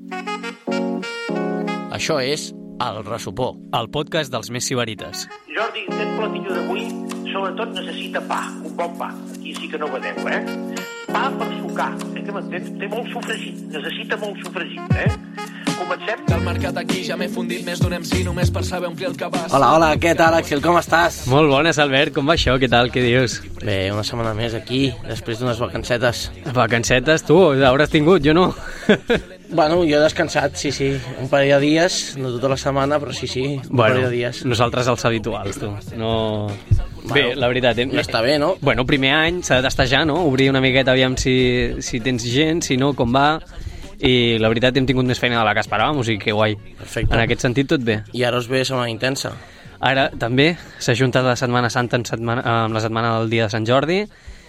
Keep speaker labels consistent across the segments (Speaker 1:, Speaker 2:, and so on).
Speaker 1: Això és El Ressopó,
Speaker 2: el podcast dels més sibarites.
Speaker 3: Jordi, aquest platillo d'avui sobretot necessita pa, un bon pa. Aquí sí que no vedeu, Pa per sucar, que m'entens? Té molt sofregit, necessita molt sofregit, Comencem?
Speaker 4: Del mercat aquí ja m'he fundit més d'un MC només per saber omplir el cabàs.
Speaker 1: Hola, què tal, Axel, com estàs?
Speaker 2: Molt bones, Albert, com va això? Què tal, què dius?
Speaker 1: Bé, una setmana més aquí, després d'unes vacancetes.
Speaker 2: Vacancetes, tu, hauràs tingut, jo no.
Speaker 1: Bueno, jo he descansat, sí, un parell de dies, no tota la setmana, però sí, un parell de dies.
Speaker 2: Nosaltres els habituals, tu. No...
Speaker 1: Bueno,
Speaker 2: bé, la veritat...
Speaker 1: Ja està bé, no?
Speaker 2: Bueno, primer any s'ha de testejar, no? Obrir una miqueta, aviam si tens gent, si no, com va... I la veritat hem tingut més feina de la que esperàvem, o sigui que guai.
Speaker 1: Perfecte.
Speaker 2: En aquest sentit tot bé.
Speaker 1: I ara us ve setmana intensa.
Speaker 2: Ara també s'ha juntat la Setmana Santa amb la setmana del dia de Sant Jordi,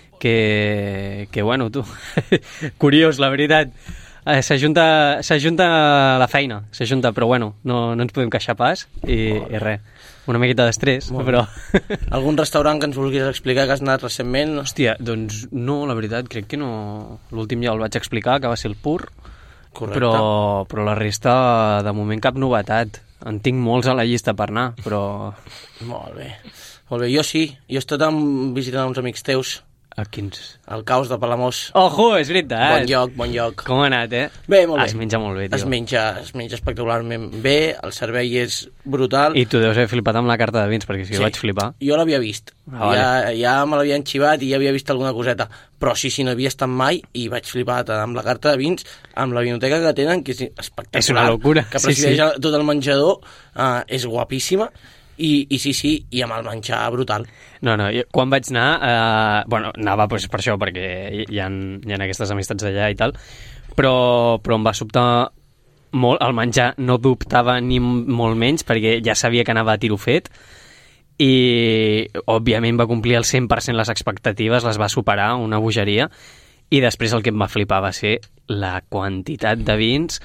Speaker 2: que bueno, tu, curiós, la veritat. S'ajunta la feina, però bueno, no ens podem queixar pas i res, una miqueta d'estrès, però...
Speaker 1: Algun restaurant que ens vulguis explicar que has anat recentment?
Speaker 2: Hòstia, doncs no, la veritat, crec que no... L'últim ja el vaig explicar, que va ser el Pur.
Speaker 1: Correcte.
Speaker 2: Però la resta, de moment, cap novetat. En tinc molts a la llista per anar, però...
Speaker 1: Molt bé. Jo sí, jo he estat visitant uns amics teus.
Speaker 2: A quins?
Speaker 1: El Caos de Palamós.
Speaker 2: Ojo, és veritat.
Speaker 1: Bon lloc.
Speaker 2: Com ha anat,
Speaker 1: Bé, molt bé.
Speaker 2: Es menja molt bé, tio.
Speaker 1: Es menja espectacularment bé, el servei és brutal.
Speaker 2: I tu deus haver flipat amb la carta de vins, perquè si jo vaig flipar.
Speaker 1: Jo l'havia vist.
Speaker 2: Vale.
Speaker 1: Ja me l'havien xivat i ja havia vist alguna coseta. Però sí, no havia estat mai i vaig flipar amb la carta de vins, amb la vinoteca que tenen, que és espectacular.
Speaker 2: És una locura.
Speaker 1: Que presideix tot el menjador, és guapíssima. I sí, i amb el menjar brutal.
Speaker 2: No, quan vaig anar, anava per això, perquè hi ha aquestes amistats d'allà i tal, però em va sobtar molt, el menjar no dubtava ni molt menys, perquè ja sabia que anava a tiro fet, i òbviament va complir al 100% les expectatives, les va superar, una bogeria, i després el que em va flipar va ser la quantitat de vins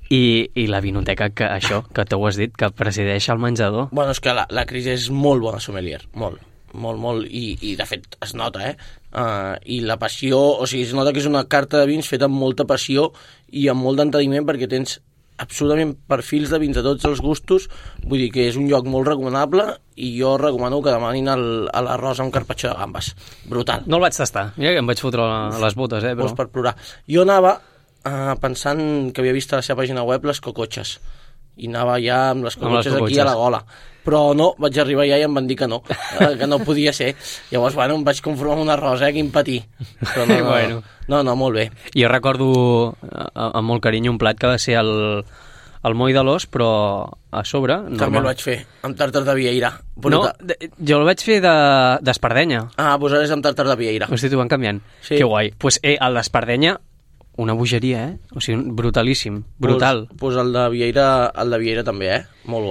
Speaker 2: i la vinoteca, que t'ho has dit, que presideix el menjador.
Speaker 1: Bueno, és que la Cris és molt bona sommelier, molt, i de fet es nota, i la passió, o sigui, es nota que és una carta de vins feta amb molta passió i amb molt d'enteniment, perquè tens absolutament perfils de vins de tots els gustos, vull dir que és un lloc molt recomanable i jo recomano que demanin l'arròs amb carpaccio de gambes, brutal.
Speaker 2: No el vaig tastar, mira que em vaig fotre les botes, però...
Speaker 1: Vols per plorar. Jo anava pensant que havia vist a la seva pàgina web les cocotxes i anava ja amb les cocotxes aquí a la gola, però no, vaig arribar ja i em van dir que no podia ser. Llavors, bueno, em vaig conformar amb un arròs, quin patí, però no, molt bé.
Speaker 2: Jo recordo amb molt carinyo un plat que va ser el moll de l'os, però a sobre...
Speaker 1: També el vaig fer, amb tàrtar de vieira.
Speaker 2: No, jo el vaig fer d'espardenya.
Speaker 1: Doncs ara és amb tàrtar de vieira.
Speaker 2: Hosti, t'ho van canviant. Sí. Que guai. Pues el d'espardenya, una bogeria, O sigui, brutalíssim, brutal.
Speaker 1: Pues el de Vieira també, Molt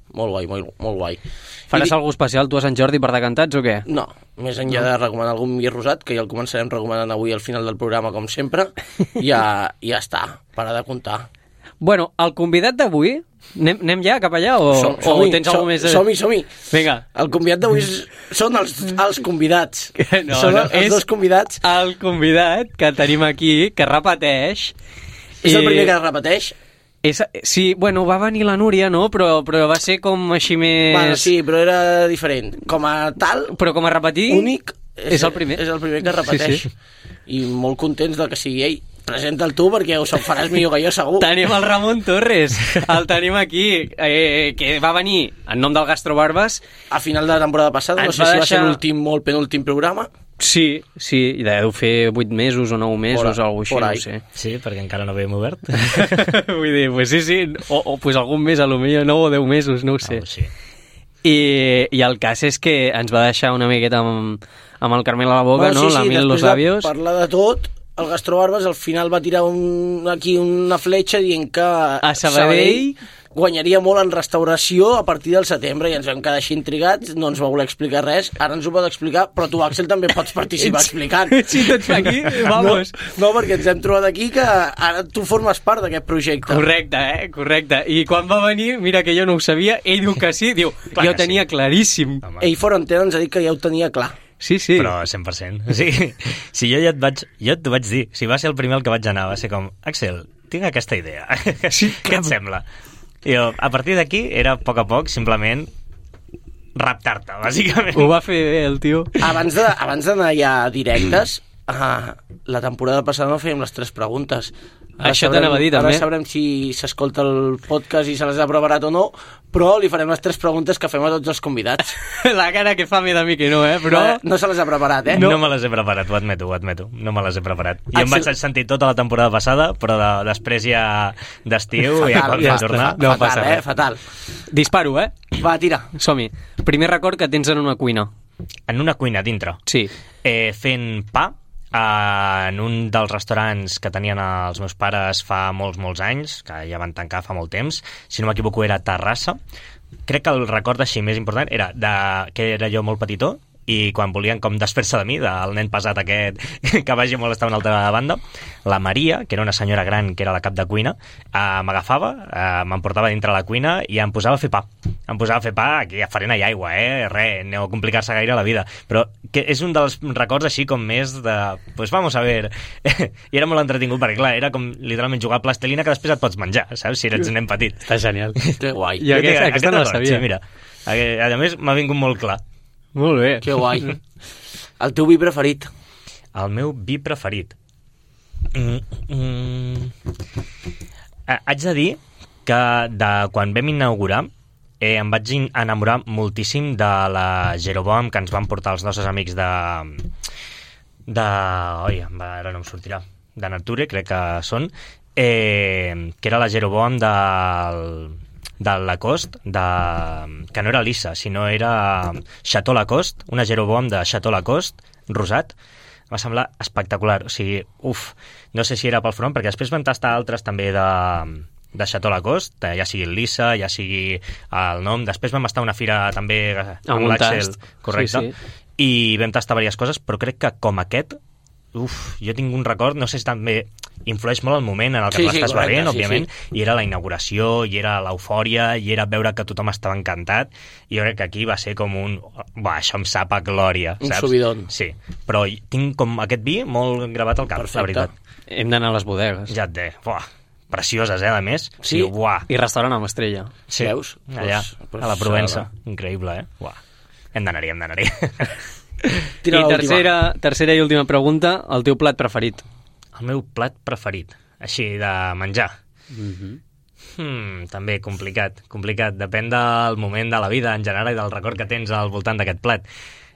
Speaker 1: guai.
Speaker 2: Faràs alguna especial tu a Sant Jordi per decantats o què?
Speaker 1: No, més enllà de recomanar algun vi rosat, que ja el començarem recomanant avui al final del programa, com sempre, ja està, para de comptar.
Speaker 2: Bueno, el convidat d'avui, anem ja cap allà o tens alguna més?
Speaker 1: Som-hi.
Speaker 2: Vinga.
Speaker 1: El convidat d'avui són els convidats.
Speaker 2: Són
Speaker 1: els dos convidats.
Speaker 2: El convidat que tenim aquí, que repeteix.
Speaker 1: És el primer que repeteix?
Speaker 2: Sí, bueno, va venir la Núria, no? Però va ser com així més...
Speaker 1: Bueno, sí, però era diferent. Com a tal...
Speaker 2: Però com a repetir...
Speaker 1: Únic.
Speaker 2: És el primer.
Speaker 1: És el primer que repeteix. Sí. I molt contents de que sigui ell. Presenta'l tu, perquè ho faràs millor que jo, segur.
Speaker 2: Tenim el Ramon Torres, el tenim aquí, que va venir en nom del Gastrobarbes.
Speaker 1: A final de la temporada passada, no sé si va ser l'últim o el penúltim programa.
Speaker 2: Sí, i deu fer 8 mesos o 9 mesos o alguna cosa així, no sé.
Speaker 5: Sí, perquè encara no havíem obert.
Speaker 2: Vull dir, pues sí, o pues algun mes, potser 9 o 10 mesos, no ho sé.
Speaker 5: Sí.
Speaker 2: I el cas és que ens va deixar una miqueta amb el Carmel a la boca, no? La mil los labios.
Speaker 1: Sí, parlar de tot, el Gastrobarbes al final va tirar aquí una fletxa dient que
Speaker 2: a Sabadell
Speaker 1: guanyaria molt en restauració a partir del setembre i ens vam quedar així intrigats, no ens va voler explicar res, ara ens ho pot explicar, però tu, Axel, també pots participar explicant.
Speaker 2: Sí, tots aquí, vamos.
Speaker 1: No, perquè ens hem trobat aquí que ara tu formes part d'aquest projecte.
Speaker 2: Correcte. I quan va venir, mira que jo no ho sabia, ell diu que sí, diu, jo ho tenia claríssim.
Speaker 1: Ell fora entera ens ha dit que ja ho tenia clar.
Speaker 2: Sí.
Speaker 5: Però 100%. O sigui, si jo t'ho vaig dir, si va ser el primer el que vaig anar, va ser com, Axel, tinc aquesta idea. Sí, què et sembla? I jo, a partir d'aquí, era a poc, simplement raptar-te, bàsicament.
Speaker 2: Ho va fer bé, el tio.
Speaker 1: Abans d'anar ja directes, la temporada passada no fèiem les 3 preguntes.
Speaker 2: Això t'anava a dir, també.
Speaker 1: Ara sabrem si s'escolta el podcast i se les ha preparat o no, però li farem les 3 preguntes que fem a tots els convidats.
Speaker 2: La cara que fa mi de mi que no, però...
Speaker 1: No se les ha preparat,
Speaker 5: No me les he preparat, ho admeto. No me les he preparat. Jo em vaig sentir tota la temporada passada, però després ja d'estiu, ja quan vam tornar...
Speaker 2: No passa res.
Speaker 1: Fatal.
Speaker 2: Disparo,
Speaker 1: Va, tira.
Speaker 2: Som-hi. Primer record que tens en una cuina.
Speaker 5: En una cuina dintre.
Speaker 2: Sí.
Speaker 5: Fent pa, en un dels restaurants que tenien els meus pares fa molts anys, que ja van tancar fa molt temps, si no m'equivoco era Terrassa. Crec que el record així més important era que era jo molt petitó, i quan volien com desfer-se de mi, del nen pesat aquest que vagi a molestar una altra banda, la Maria, que era una senyora gran que era la cap de cuina, m'agafava, me'n portava dintre la cuina i em posava a fer pa. Em posava a fer pa aquí a farina i aigua, no complicar-se gaire la vida. Però que és un dels records així com més de... Pues vamos a ver. I era molt entretingut perquè, clar, era com literalment jugar a plastilina que després et pots menjar, saps? Si eres nen petit.
Speaker 2: Està genial.
Speaker 1: Que guai.
Speaker 2: Jo aquesta no la sabia.
Speaker 5: Sí, mira. A més, m'ha vingut molt clar.
Speaker 2: Molt bé.
Speaker 1: Que guai. El teu vi preferit?
Speaker 5: El meu vi preferit? Haig de dir que quan vam inaugurar em vaig enamorar moltíssim de la Jeroboam que ens van portar els nostres amics ara no em sortirà, de Nature, crec que són, que era la Jeroboam de Lacoste, que no era Lissa, sinó era Chateau Lacoste, una Jeroboam de Chateau Lacoste, rosat. Va semblar espectacular. O sigui, no sé si era pel front, perquè després van tastar altres també de Chateau Lacoste, ja sigui el Lissa, ja sigui el nom. Després vam estar a una fira també amb l'Axel, correcte, sí. I vam tastar diverses coses, però crec que com aquest, jo tinc un record, no sé si també influeix molt el moment en el que l'estàs veient, òbviament, i era la inauguració, i era l'eufòria, i era veure que tothom estava encantat, i jo crec que aquí va ser com això em sap a glòria, saps?
Speaker 1: Un subidon.
Speaker 5: Sí, però tinc com aquest vi molt gravat al cap, la veritat.
Speaker 2: Hem d'anar a les bodegues.
Speaker 5: Ja et dic, precioses, a més.
Speaker 2: Sí, i restaurant amb estrella.
Speaker 5: Sí, veus? Allà, a la Provença. Increïble, Hem d'anar-hi.
Speaker 2: I tercera i última pregunta, el teu plat preferit?
Speaker 5: El meu plat preferit, així, de menjar. També complicat. Depèn del moment de la vida en general i del record que tens al voltant d'aquest plat.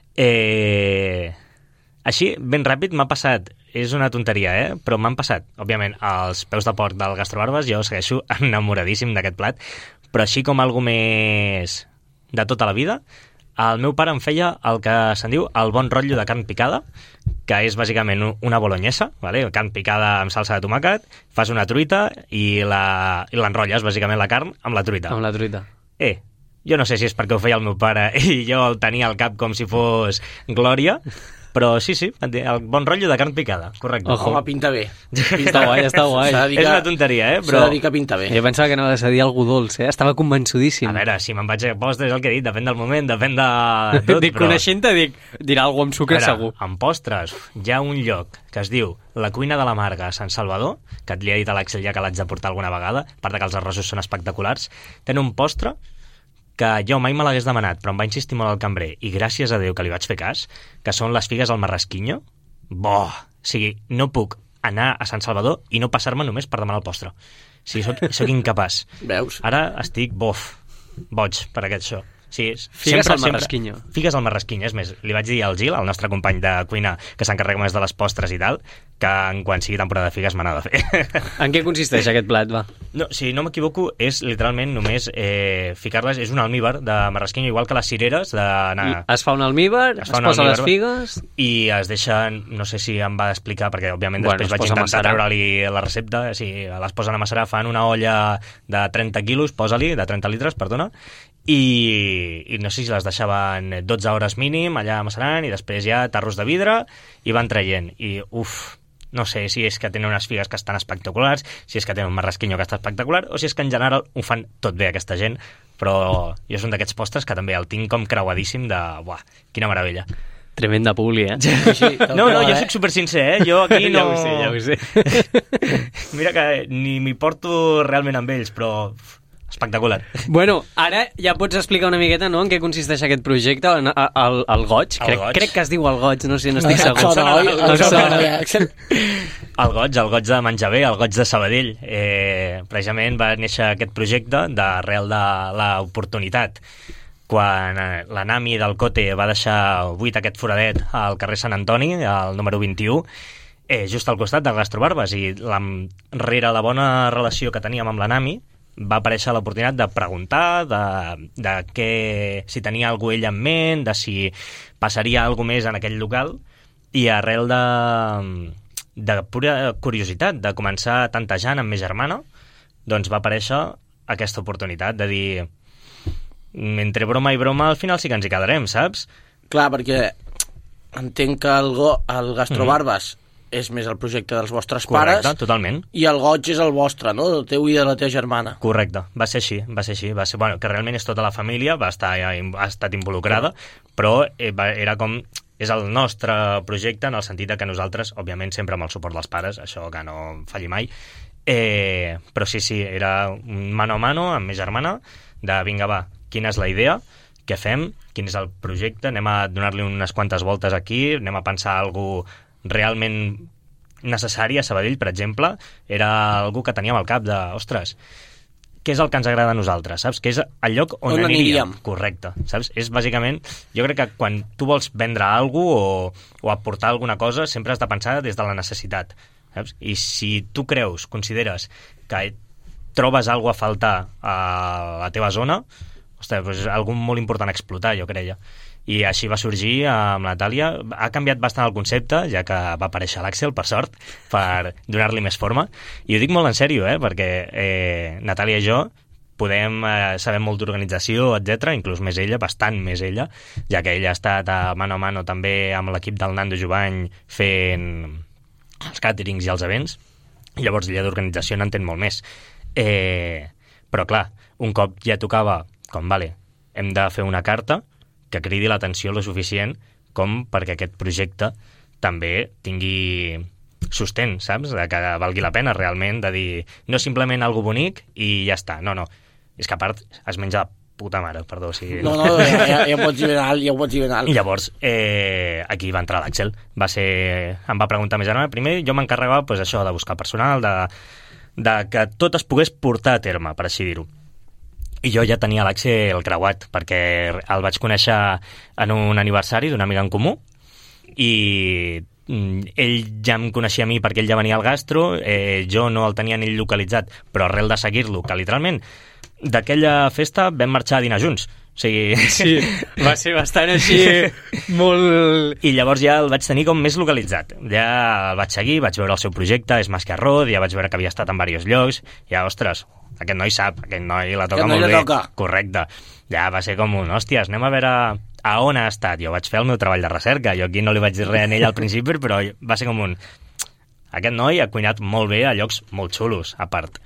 Speaker 5: Així, ben ràpid, m'ha passat, és una tonteria, però m'han passat, òbviament, els peus de porc del Gastrobarbes, jo segueixo enamoradíssim d'aquest plat, però així com algo més de tota la vida, el meu pare em feia el que se'n diu el bon rotllo de carn picada, que és bàsicament una bolognesa, vale? Carn picada amb salsa de tomàquet, fas una truita i l'enrotlles, bàsicament, la carn amb la truita.
Speaker 2: Amb la truita.
Speaker 5: Jo no sé si és perquè ho feia el meu pare i jo el tenia al cap com si fos glòria, però sí, el bon rotllo de carn picada, correcte.
Speaker 1: Home, pinta bé.
Speaker 2: Està guai.
Speaker 5: És una tonteria, però...
Speaker 1: S'ha de dir que pinta bé.
Speaker 2: Jo pensava que anaves a dir alguna dolç, Estava convençudíssim.
Speaker 5: A veure, si me'n vaig a postres, el que he dit, depèn del moment, depèn de tot,
Speaker 2: però... Coneixent-te, dirà alguna cosa amb sucre, segur.
Speaker 5: En postres, hi ha un lloc que es diu La Cuina de la Marga a Sant Salvador, que et li he dit a l'Àxel ja que l'haig de portar alguna vegada, a part que els arrossos són espectaculars, tenen un postre que jo mai me l'hagués demanat, però em va insistir molt el cambrer, i gràcies a Déu que li vaig fer cas, que són les figues al marrasquinyo. O sigui, no puc anar a Sant Salvador i no passar-me només per demanar el postre. O sigui, soc incapaç.
Speaker 1: Veus?
Speaker 5: Ara estic boig per aquest show. Sí,
Speaker 2: figues al marrasquinyo.
Speaker 5: Figues al marrasquinyo, és més, li vaig dir al Gil, el nostre company de cuina que s'encarrega més de les postres i tal, que quan sigui temporada de figues me n'ha de fer.
Speaker 2: En què consisteix aquest plat, va?
Speaker 5: No, si no m'equivoco, és literalment només ficar-les, és un almíbar de marrasquinyo, igual que les cireres.
Speaker 2: Es fa un almíbar, es posa les figues...
Speaker 5: I es deixen, no sé si em va explicar, perquè òbviament després vaig intentar treure-li la recepta, les posen a macerar, fan una olla de 30 quilos, posa-li, de 30 litres, perdona, i no sé si les deixaven 12 hores mínim allà macerant i després ja tarros de vidre i van traient i no sé si és que tenen unes figues que estan espectaculars, si és que tenen un marrasquinyo que està espectacular o si és que en general ho fan tot bé aquesta gent, però jo és un d'aquests postres que també el tinc com creuadíssim de quina meravella.
Speaker 2: Tremenda publi,
Speaker 5: No, jo soc super sincer, jo aquí no...
Speaker 2: Ja ho sé.
Speaker 5: Mira que ni m'hi porto realment amb ells, però espectacular.
Speaker 2: Bueno, ara ja pots explicar una miqueta, no?, en què consisteix aquest projecte, el Goig. Crec que es diu el Goig, no sé, no estic segur.
Speaker 5: El Goig de menjar bé, el Goig de Sabadell. Precisament va néixer aquest projecte d'arrel de l'oportunitat. Quan la Nami del Cote va deixar buit aquest foradet al carrer Sant Antoni, al número 21, just al costat del Gastrobarbes, i rere la bona relació que teníem amb la Nami, va aparèixer l'oportunitat de preguntar de què, si tenia algú ell en ment, de si passaria alguna més en aquell local, i arrel de pura curiositat, de començar tantejant amb ma germana, doncs va aparèixer aquesta oportunitat de dir, entre broma i broma, al final sí que ens hi quedarem, saps?
Speaker 1: Clar, perquè entenc que el Gastrobarbes és més el projecte dels vostres pares.
Speaker 5: Correcte, totalment.
Speaker 1: I el Goig és el vostre, no? El teu i de la teva germana. Correcte,
Speaker 5: va ser així. Bueno, que realment és tota la família, ha estat involucrada, però era com... És el nostre projecte en el sentit que nosaltres, òbviament, sempre amb el suport dels pares, això que no falli mai, però sí, era un mano a mano amb ma germana, de vinga, va, quina és la idea, què fem, quin és el projecte, anem a donar-li unes quantes voltes aquí, anem a pensar algú realment necessari a Sabadell, per exemple, era algú que teníem al cap de, ostres, què és el que ens agrada a nosaltres, saps? Què és el lloc on aniríem? Correcte, saps? És bàsicament, jo crec que quan tu vols vendre alguna cosa o aportar alguna cosa, sempre has de pensar des de la necessitat, saps? I si tu consideres que trobes alguna cosa a faltar a la teva zona, ostres, doncs és algo molt important a explotar, jo creia. I així va sorgir amb la Natàlia. Ha canviat bastant el concepte, ja que va aparèixer l'Àxel, per sort, per donar-li més forma. I ho dic molt en sèrio, perquè Natàlia i jo podem saber molt d'organització, etc, inclús més ella, bastant més ella, ja que ella ha estat a mano també amb l'equip del Nando Jovany fent els càterings i els events, i llavors ella d'organització n'entén molt més. Però clar, un cop ja tocava com, vale, hem de fer una carta que cridi l'atenció lo suficient com perquè aquest projecte també tingui sostén, saps? De que valgui la pena realment, de dir, no simplement algo bonic i ja està, no. És que a part es menja de puta mare, perdó.
Speaker 1: No, ja pots dir ben alt,
Speaker 5: I llavors, aquí va entrar l'Àxel. Em va preguntar a ma germana, primer jo m'encarregava pues, això de buscar personal, de que tot es pogués portar a terme, per així dir-ho. I jo ja tenia l'Àxel creuat, perquè el vaig conèixer en un aniversari d'un amic en comú, i ell ja em coneixia a mi perquè ell ja venia al gastro, jo no el tenia ni localitzat, però arrel de seguir-lo, que literalment d'aquella festa vam marxar a dinar junts. O sigui...
Speaker 2: Sí, va ser bastant així, molt...
Speaker 5: I llavors ja el vaig tenir com més localitzat. Ja el vaig seguir, vaig veure el seu projecte, és Más que Arroz, ja vaig veure que havia estat en diversos llocs, ja, ostres, aquest noi sap, aquest noi la toca molt bé. Correcte. Ja va ser com un, hòsties, anem a veure a on ha estat. Jo vaig fer el meu treball de recerca, jo aquí no li vaig dir res a ell al principi, però va ser com un... Aquest noi ha cuinat molt bé a llocs molt xulos, a part.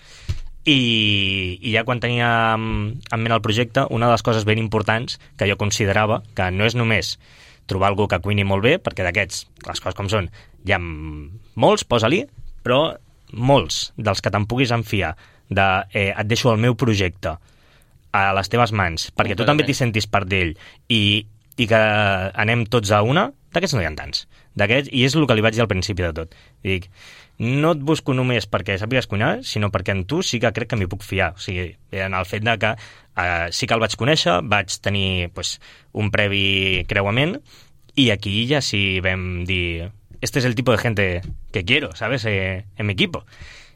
Speaker 5: I ja quan tenia en ment el projecte, una de les coses ben importants que jo considerava que no és només trobar algú que cuini molt bé, perquè d'aquests, les coses com són, hi ha molts, posa-li, però molts dels que te'n puguis enfiar de et deixo el meu projecte a les teves mans, perquè tu també t'hi sentis part d'ell i que anem tots a una, d'aquests no hi ha tants. I és el que li vaig dir al principi de tot. Dic, no et busco només perquè sàpigues cuinar, sinó perquè en tu sí que crec que m'hi puc fiar. O sigui, en el fet de que sí que el vaig conèixer, vaig tenir pues, un previ creuament, i aquí ja sí vam dir, este es el tipo de gente que quiero, ¿sabes? En mi equipo.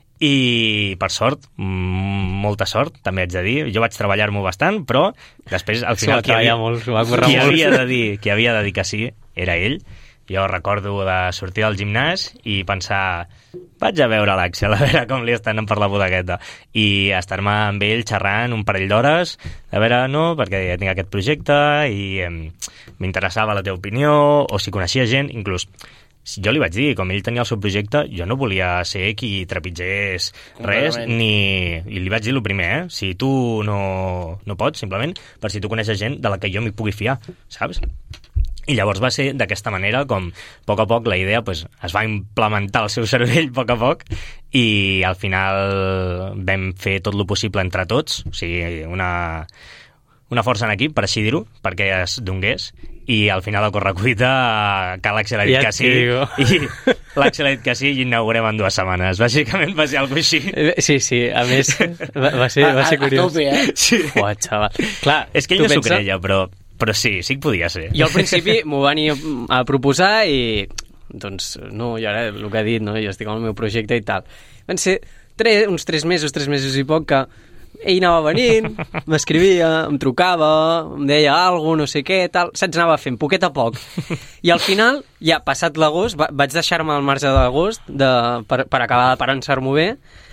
Speaker 5: I per sort, molta sort, també haig de dir, jo vaig treballar-m'ho bastant, però després al final qui havia de dir que sí era ell. Jo recordo de sortir del gimnàs i pensar, vaig a veure l'Àxel, a veure com li estan per la bodegueta, i estar-me amb ell xerrant un parell d'hores, a veure, no, perquè ja tinc aquest projecte i m'interessava la teva opinió, o si coneixia gent, inclús jo li vaig dir, com ell tenia el seu projecte, jo no volia ser qui trepitgés res, i li vaig dir el primer, si tu no pots, simplement, per si tu coneixes gent de la que jo m'hi pugui fiar, saps? I llavors va ser d'aquesta manera com, a poc, la idea pues, es va implementar al seu cervell a poc, i al final vam fer tot lo possible entre tots, o sigui, una força en equip, per així dir-ho, perquè es dongués, i al final a correcuita que l'Àxel ha dit que sí, i l'Àxel ha dit que sí i inaugurem en 2 setmanes. Bàsicament va ser alguna cosa així.
Speaker 2: Sí, a més va ser curiós.
Speaker 1: A tope,
Speaker 5: Sí.
Speaker 2: Uah, xaval. Clar,
Speaker 5: és que ell no s'ho creia, però sí que podia ser.
Speaker 2: Jo al principi m'ho van a proposar i doncs no, jo ara el que he dit, no? Jo estic amb el meu projecte i tal. Van ser uns 3 mesos i poc que ell anava venint, m'escrivia, em trucava, em deia alguna cosa, no sé què, tal, saps, anava fent poquet a poc. I al final, ja passat l'agost, vaig deixar-me al marge de l'agost per acabar de pensar-m'ho bé,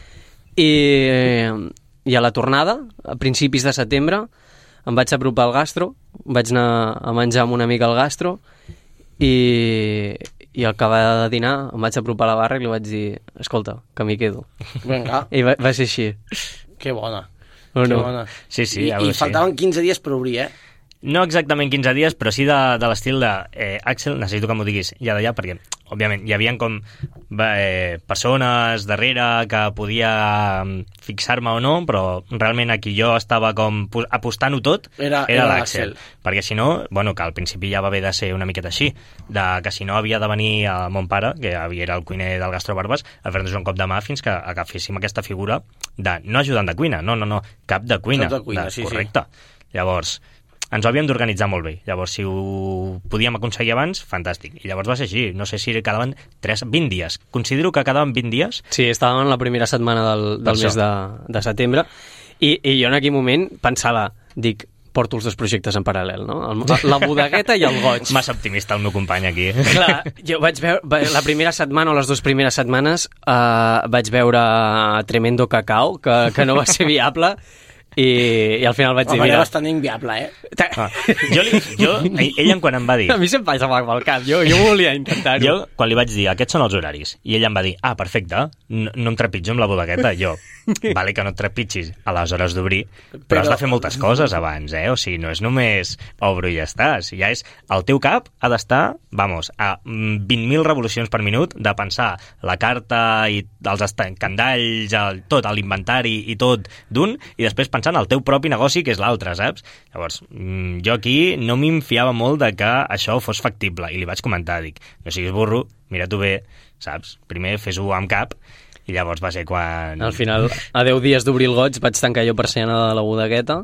Speaker 2: i a la tornada, a principis de setembre, em vaig apropar al gastro, vaig anar a menjar amb un amic al gastro i al acabar de dinar em vaig apropar a la barra i li vaig dir escolta, que m'hi quedo.
Speaker 1: Vinga.
Speaker 2: I va ser així.
Speaker 1: Que bona.
Speaker 2: O no?
Speaker 1: Que bona.
Speaker 5: Sí,
Speaker 1: I faltaven 15 dies per obrir,
Speaker 5: No exactament 15 dies, però sí de l'estil de Àxel, necessito que m'ho diguis ja d'allà, perquè, òbviament, hi havia com persones darrere que podia fixar-me o no, però realment aquí jo estava com apostant-ho tot, era l'Àxel. Perquè si no, bueno, que al principi ja va haver de ser una miqueta així, de que si no havia de venir a mon pare, que era el cuiner del Gastro Barbas, a fer-nos un cop de mà fins que agaféssim aquesta figura de no ajudant de cuina, no, cap de cuina.
Speaker 1: Cap de cuina, sí.
Speaker 5: Correcte. Llavors, ens ho havíem d'organitzar molt bé. Llavors, si ho podíem aconseguir abans, fantàstic. I llavors va ser així. No sé si quedaven 20 dies. Considero que quedaven 20 dies.
Speaker 2: Sí, estàvem en la primera setmana del mes de setembre i jo en aquell moment pensava, dic, porto els 2 projectes en paral·lel, no? La bodegueta i el goig.
Speaker 5: Massa optimista el meu company aquí.
Speaker 2: Clar, jo vaig veure, la primera setmana o les 2 primeres setmanes vaig veure Tremendo Cacao, que no va ser viable, i al final vaig dir, mira...
Speaker 1: Era bastant inviable,
Speaker 5: Ell quan em va dir...
Speaker 2: A mi se'm passa pel cap, jo volia intentar-ho.
Speaker 5: Jo, quan li vaig dir, aquests són els horaris, i ell em va dir, perfecte, no em trepitjo amb la bodegueta, jo, vale que no et trepitgis a les hores d'obrir, però has de fer moltes coses abans, O sigui, no és només obro i ja està, si ja és... El teu cap ha d'estar, a 20.000 revolucions per minut, de pensar la carta i els candalls, tot, l'inventari i tot d'un, i després pensar en el teu propi negoci, que és l'altre, saps? Llavors, jo aquí no m'infiava molt de que això fos factible, i li vaig comentar, dic, no siguis burro, mira-t'ho bé, saps? Primer fes-ho amb cap, i llavors va ser quan...
Speaker 2: Al final, a 10 dies d'obrir el goig, vaig tancar jo persiana de la bodegueta,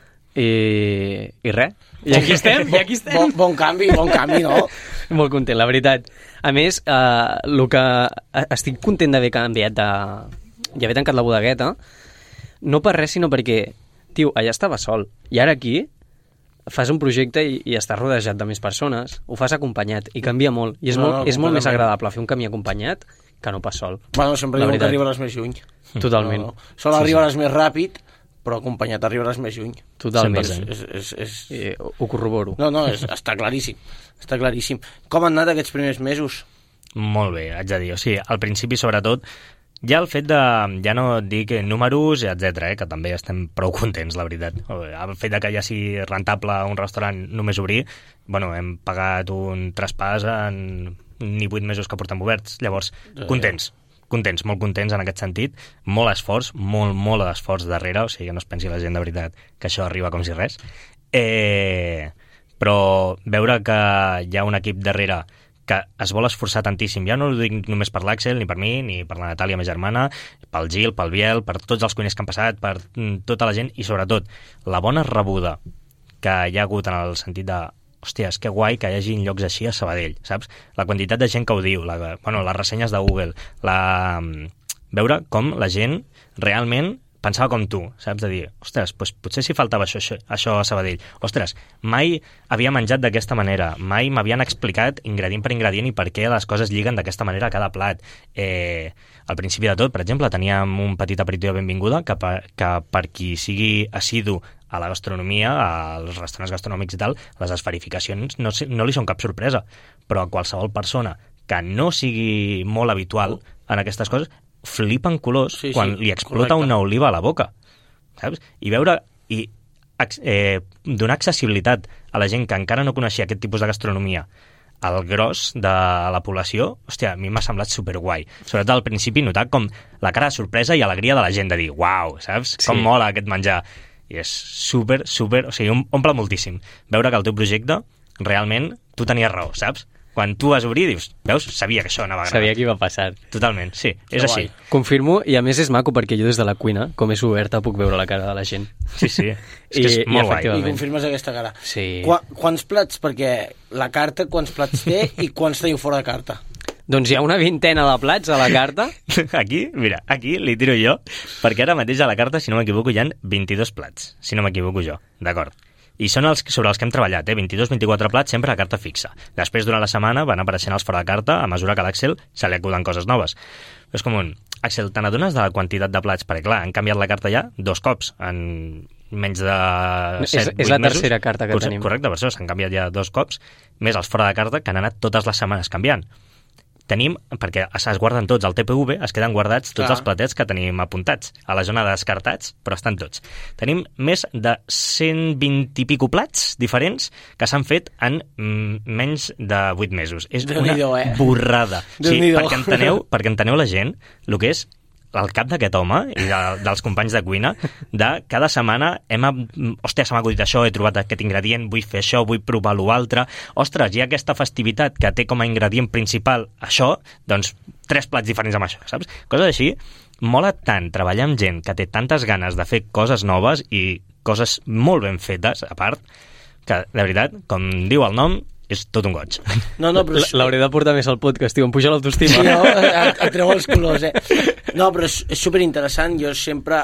Speaker 2: i res. I aquí estem.
Speaker 1: Bon canvi, no?
Speaker 2: Molt content, la veritat. A més, el que estic content d'haver canviat i haver tancat la bodegueta, no per res, sinó perquè, tio, allà estava sol. I ara aquí fas un projecte i estàs rodejat de més persones, ho fas acompanyat i canvia molt. I és molt més agradable fer un camí acompanyat que no pas sol.
Speaker 1: Bueno, sempre diuen que arribaràs més lluny.
Speaker 2: Totalment.
Speaker 1: Sol arribaràs més ràpid, però acompanyat arribaràs més lluny.
Speaker 2: Totalment. Ho corroboro.
Speaker 1: No, està claríssim. Està claríssim. Com han anat aquests primers mesos?
Speaker 5: Molt bé, haig de dir. O sigui, al principi, sobretot, ja el fet de, ja no et dic números, etc., que també estem prou contents, la veritat. El fet de que ja sigui rentable un restaurant només obrir, bueno, hem pagat un traspàs en ni 8 mesos que portem oberts. Llavors, contents, molt contents en aquest sentit. Molt esforç, molt d'esforç darrere, o sigui que no es pensi la gent de veritat que això arriba com si res. Però veure que hi ha un equip darrere que es vol esforçar tantíssim. Ja no ho dic només per l'Àxel, ni per mi, ni per la Natàlia, ma germana, pel Gil, pel Biel, per tots els cuiners que han passat, per tota la gent, i sobretot la bona rebuda que hi ha hagut en el sentit de hòsties, que guai que hi hagi llocs així a Sabadell, saps? La quantitat de gent que ho diu, les ressenyes de Google, veure com la gent realment pensava com tu, saps? De dir, ostres, doncs potser si faltava això a Sabadell. Ostres, mai havia menjat d'aquesta manera, mai m'havien explicat ingredient per ingredient i per què les coses lliguen d'aquesta manera a cada plat. Al principi de tot, per exemple, teníem un petit aperitiu de benvinguda que per qui sigui assidu a la gastronomia, als restaurants gastronòmics i tal, les esferificacions no li són cap sorpresa, però a qualsevol persona que no sigui molt habitual en aquestes coses flipen colors quan li explota una oliva a la boca, saps? I veure, i donar accessibilitat a la gent que encara no coneixia aquest tipus de gastronomia al gros de la població, hòstia, a mi m'ha semblat superguai. Sobretot al principi notar com la cara de sorpresa i alegria de la gent de dir, uau, saps?
Speaker 2: Sí.
Speaker 5: Com mola aquest menjar. I és super, o sigui, omple moltíssim. Veure que el teu projecte, realment, tu tenies raó, saps? Quan tu vas obrir, dius, veus, sabia que això anava a agradar.
Speaker 2: Sabia que iba a passar.
Speaker 5: Totalment, sí, és així.
Speaker 2: Confirmo, i a més és maco perquè jo des de la cuina, com és oberta, puc veure la cara de la gent.
Speaker 5: Sí, sí, és que és
Speaker 2: I
Speaker 5: molt guai.
Speaker 2: efectivament.
Speaker 1: I confirmes aquesta cara.
Speaker 2: Sí.
Speaker 1: Quants plats? Perquè la carta, quants plats té i quants teniu fora de carta?
Speaker 2: Doncs hi ha una vintena de plats a la carta.
Speaker 5: Aquí, mira, aquí li tiro jo, perquè ara mateix a la carta, si no m'equivoco, hi ha 22 plats, si no m'equivoco jo, d'acord? I són els sobre els que hem treballat, 22-24 plats sempre a carta fixa. Després, durant la setmana, van apareixent els fora de carta a mesura que a l'Àxel se li acuden coses noves. És com un... Àxel, te n'adones de la quantitat de plats? Perquè, clar, han canviat la carta ja 2 cops en menys de 7-8 mesos.
Speaker 2: És la tercera carta que tenim.
Speaker 5: Correcte, per això s'han canviat ja 2 cops, més els fora de carta que han anat totes les setmanes canviant. Tenim, perquè es guarden tots al TPV, es queden guardats tots els platets que tenim apuntats a la zona de descartats, però estan tots. Tenim més de 120 i pico plats diferents que s'han fet en menys de 8 mesos. És una borrada. Sí, perquè enteneu la gent el que és el cap d'aquest home i dels companys de cuina, de cada setmana hòstia, se m'ha acudit això, he trobat aquest ingredient, vull fer això, vull provar l'altre. Ostres, hi ha aquesta festivitat que té com a ingredient principal això, doncs 3 plats diferents amb això, saps? Coses així. Mola tant treballar amb gent que té tantes ganes de fer coses noves i coses molt ben fetes, a part, que, de veritat, com diu el nom, és tot un goig.
Speaker 1: No, però...
Speaker 2: L'hauré de portar més al podcast, tio, em puja l'autoestima.
Speaker 1: Sí, no? Et treu els colors, No, però és superinteressant. Jo sempre...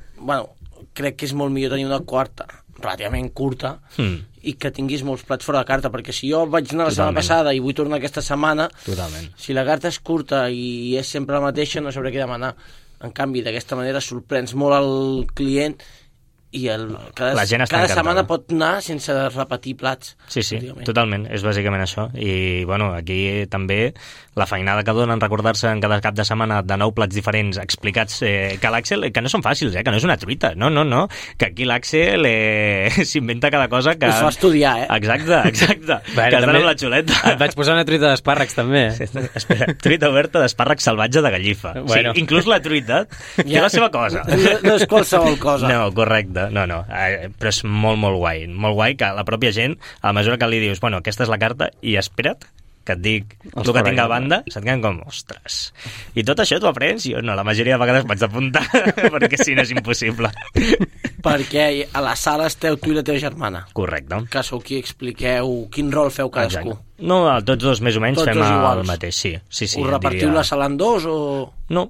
Speaker 1: crec que és molt millor tenir una quarta relativament curta i que tinguis molts plats fora de carta, perquè si jo vaig anar la setmana passada i vull tornar aquesta setmana, si la carta és curta i és sempre la mateixa, no sabré què demanar. En canvi, d'aquesta manera sorprens molt al client i cada setmana pot anar sense repetir plats.
Speaker 5: Sí, totalment, és bàsicament això. I, bueno, aquí també la feinada que donen recordar-se en cada cap de setmana de 9 plats diferents explicats que l'Àxel, que no són fàcils, que no és una truita, no, que aquí l'Àxel s'inventa cada cosa que...
Speaker 1: Us fa estudiar,
Speaker 5: Exacte, que es dona amb la xuleta.
Speaker 2: Et vaig posar una truita d'espàrrecs, també.
Speaker 5: Espera, truita oberta d'espàrrecs salvatge de gallifa.
Speaker 2: Bueno.
Speaker 5: Sí, inclús la truita té la seva cosa.
Speaker 1: No és qualsevol cosa.
Speaker 5: No, correcte. No, però és molt guai que la pròpia gent, a mesura que li dius, bueno, aquesta és la carta i espera't que et dic el que tinc a banda, se't queden com, ostres, i tot això t'ho aprens? Jo no, la majoria de vegades vaig apuntar perquè si no és impossible.
Speaker 1: Perquè a la sala esteu tu i la teva germana.
Speaker 5: Correcte.
Speaker 1: Que sou qui expliqueu quin rol feu cadascú.
Speaker 5: Exacte. No, tots dos més o menys fem el mateix, sí.
Speaker 1: Us repartiu la sala en dos o...?
Speaker 5: No,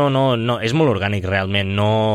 Speaker 5: és molt orgànic realment,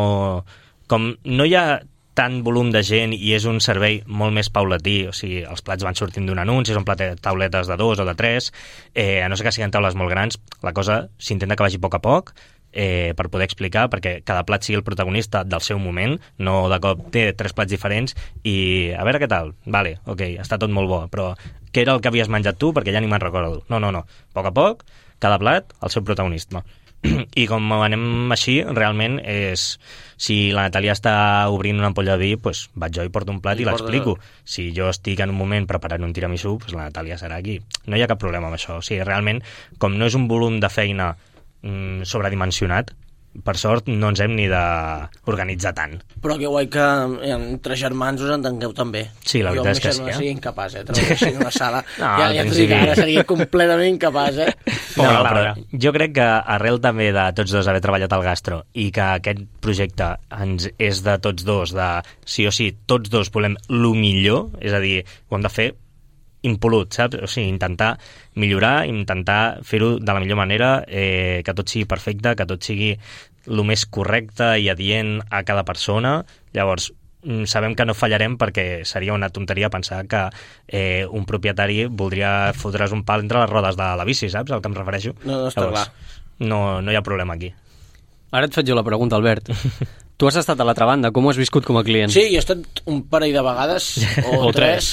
Speaker 5: com no hi ha tant volum de gent i és un servei molt més paulatí, o sigui, els plats van sortint d'un anunci, són tauletes de 2 o de 3, a no ser que siguin taules molt grans, la cosa s'intenta que vagi a poc, per poder explicar, perquè cada plat sigui el protagonista del seu moment, no de cop té 3 plats diferents i a veure què tal, vale, ok, està tot molt bo, però què era el que havies menjat tu? Perquè ja ni me'n recordo. No, a poc, cada plat, el seu protagonisme. I com anem així, realment és... Si la Natàlia està obrint una ampolla de vi, doncs vaig jo i porto un plat i l'explico. Si jo estic en un moment preparant un tiramisú, doncs la Natàlia serà aquí. No hi ha cap problema amb això. O sigui, realment, com no és un volum de feina sobredimensionat, per sort no ens hem ni d'organitzar tant.
Speaker 1: Però que guai que entre germans us entengueu també.
Speaker 5: Sí, la veritat és que sí.
Speaker 1: Jo seria incapaç, treballar en una sala. Ja t'ho dic, ara seria completament incapaç,
Speaker 5: però jo crec que arrel també de tots dos haver treballat al gastro i que aquest projecte ens és de tots dos, de sí o sí, tots dos volem lo millor, és a dir, ho hem de fer impolut, saps? O sigui, intentar millorar, intentar fer-ho de la millor manera, que tot sigui perfecte, que tot sigui el més correcte i adient a cada persona. Llavors, sabem que no fallarem perquè seria una tonteria pensar que un propietari voldria fotre's un pal entre les rodes de la bici, saps? Al que em refereixo.
Speaker 1: No està clar.
Speaker 5: No hi ha problema aquí.
Speaker 2: Ara et faig jo la pregunta, Albert. Tu has estat a l'altra banda, com ho has viscut com a client?
Speaker 1: Sí, jo he estat un parell de vegades, o tres,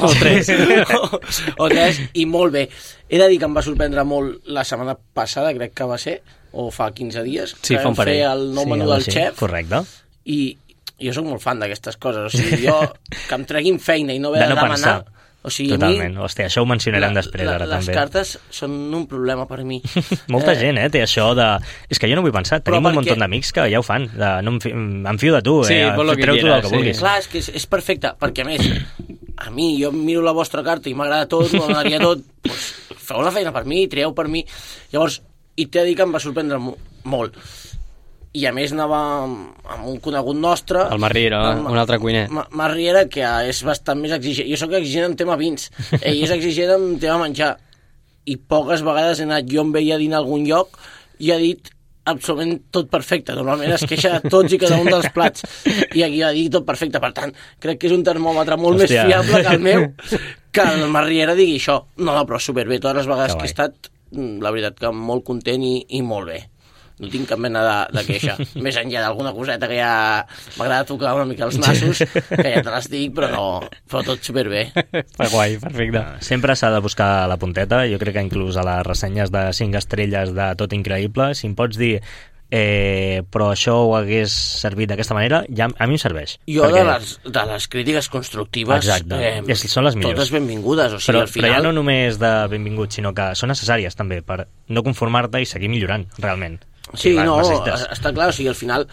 Speaker 1: i molt bé. He de dir que em va sorprendre molt la setmana passada, crec que va ser, o fa 15 dies,
Speaker 2: sí,
Speaker 1: que vam fer el nou menú del xef.
Speaker 5: Correcte.
Speaker 1: I jo sóc molt fan d'aquestes coses, o sigui, jo que em treguin feina i no haver de demanar...
Speaker 5: Pensar.
Speaker 1: O sigui,
Speaker 5: totalment. Hòstia, això ho mencionarem després ara
Speaker 1: les
Speaker 5: també.
Speaker 1: Les cartes són un problema per mi.
Speaker 5: Molta gent, té això de... És que jo no vull pensar. Tenim un munt d'amics que ja ho fan. No em fio de tu, treu tu el que vulguis.
Speaker 1: Clar, és que és perfecte, perquè a més, a mi, jo miro la vostra carta i m'agrada tot, m'agradaria tot, doncs feu la feina per mi, trieu per mi. Llavors, i t'he de dir que em va sorprendre molt. I a més anava amb un conegut nostre...
Speaker 2: El Marriera, un altre cuiner.
Speaker 1: Marriera, que és bastant més exigent. Jo sóc exigent en tema vins. Ell és exigent en tema menjar. I poques vegades he anat jo amb ell a dinar a algun lloc i ha dit absolutament tot perfecte. Normalment es queixa de tots i cada un dels plats. I aquí ha dit tot perfecte. Per tant, crec que és un termòmetre molt més fiable que el meu, que el Marriera digui això. No, però superbé. Totes les vegades que he estat, la veritat que molt content i molt bé. No tinc cap mena de queixa. Més enllà d'alguna coseta que ja m'agrada tocar una mica els nassos, que ja te les dic, però tot superbé.
Speaker 2: Guai, perfecte.
Speaker 5: Sempre s'ha de buscar la punteta. Jo crec que inclús a les ressenyes de 5 estrelles de Tot Increïble, si em pots dir però això ho hagués servit d'aquesta manera, ja a mi em serveix.
Speaker 1: Jo de les crítiques constructives
Speaker 5: són les millors.
Speaker 1: Totes benvingudes, o sigui, al final...
Speaker 5: Però ja no només de benvingut, sinó que són necessàries també per no conformar-te i seguir millorant, realment.
Speaker 1: Sí, no, està clar, o sigui, al final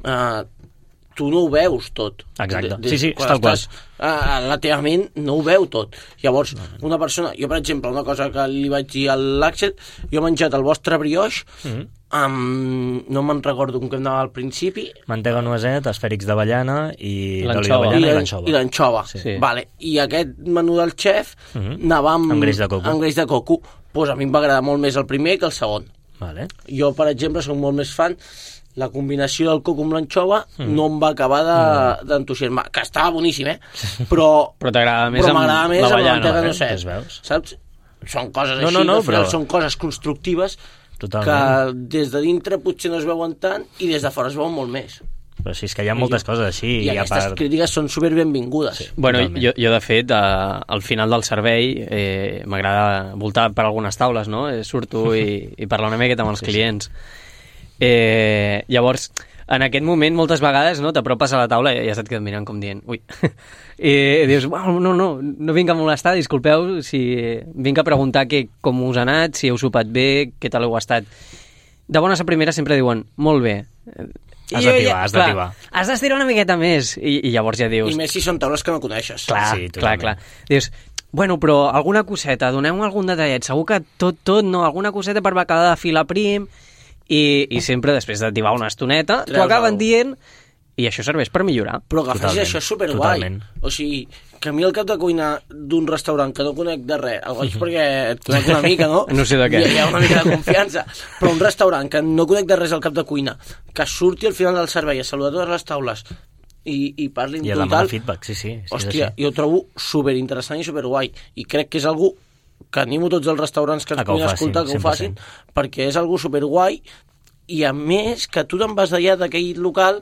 Speaker 1: tu no ho veus tot.
Speaker 5: Exacte, sí, tal qual.
Speaker 1: La teva ment no ho veu tot. Llavors, una persona... Jo, per exemple, una cosa que li vaig dir a l'Àxel, jo he menjat el vostre brioix amb... No me'n recordo com que anava al principi.
Speaker 5: Mantega noisette, esfèrics d'avellana i
Speaker 2: l'anxova.
Speaker 5: I
Speaker 1: l'anxova.
Speaker 5: Sí.
Speaker 1: Vale. I aquest menú del xef anava amb greix de coco. Amb greix de coco. Pues a mi em va agradar molt més el primer que el segon.
Speaker 5: Vale.
Speaker 1: Jo, per exemple, soc molt més fan. La combinació del coco amb l'anxova no em va acabar d'entusiasmar, que estava boníssim, però
Speaker 2: t'agrada més
Speaker 1: m'agrada més amb la mantega
Speaker 5: no sé,
Speaker 1: saps? Són coses així, al final són coses constructives. Totalment. Que des de dintre potser no es veuen tant i des de fora es veuen molt més.
Speaker 5: Però sí, és que hi ha moltes coses així.
Speaker 1: I aquestes crítiques són superbenvingudes.
Speaker 2: Sí, bueno, jo de fet, al final del servei m'agrada voltar per algunes taules, no? Surto i parlar una miqueta amb els clients. Llavors, en aquest moment, moltes vegades, no, t'apropes a la taula i ja se't queden mirant com dient, ui, i dius, no vinc a molestar, disculpeu, si vinc a preguntar com us ha anat, si heu sopat bé, què tal heu estat. De bones a primeres sempre diuen, molt bé.
Speaker 5: Has d'activar.
Speaker 2: Has d'estirar una miqueta més, i llavors ja dius...
Speaker 1: I més si són taules que no coneixes.
Speaker 2: Clar. Dius, bueno, però alguna coseta, doneu-me algun detallet, segur que tot, no, alguna coseta per acabar de filar prim... I sempre després de tibar una estoneta t'ho acaben dient i això serveix per millorar.
Speaker 1: Però agafes això és superguai. O sigui, que a mi el cap de cuina d'un restaurant que no conec de res, el goig perquè et conec una mica, no?
Speaker 2: No sé de què.
Speaker 1: Hi ha una mica de confiança. Però un restaurant que no conec de res al cap de cuina, que surti al final del servei a saludar totes les taules i parlin
Speaker 5: i
Speaker 1: total...
Speaker 5: I a demanar feedback, sí.
Speaker 1: Hòstia, jo ho trobo superinteressant i superguai. I crec que és algú que animo tots els restaurants que ens puguin escoltar que ho facin, perquè és algo superguai i a més que tu te'n vas d'allà d'aquell local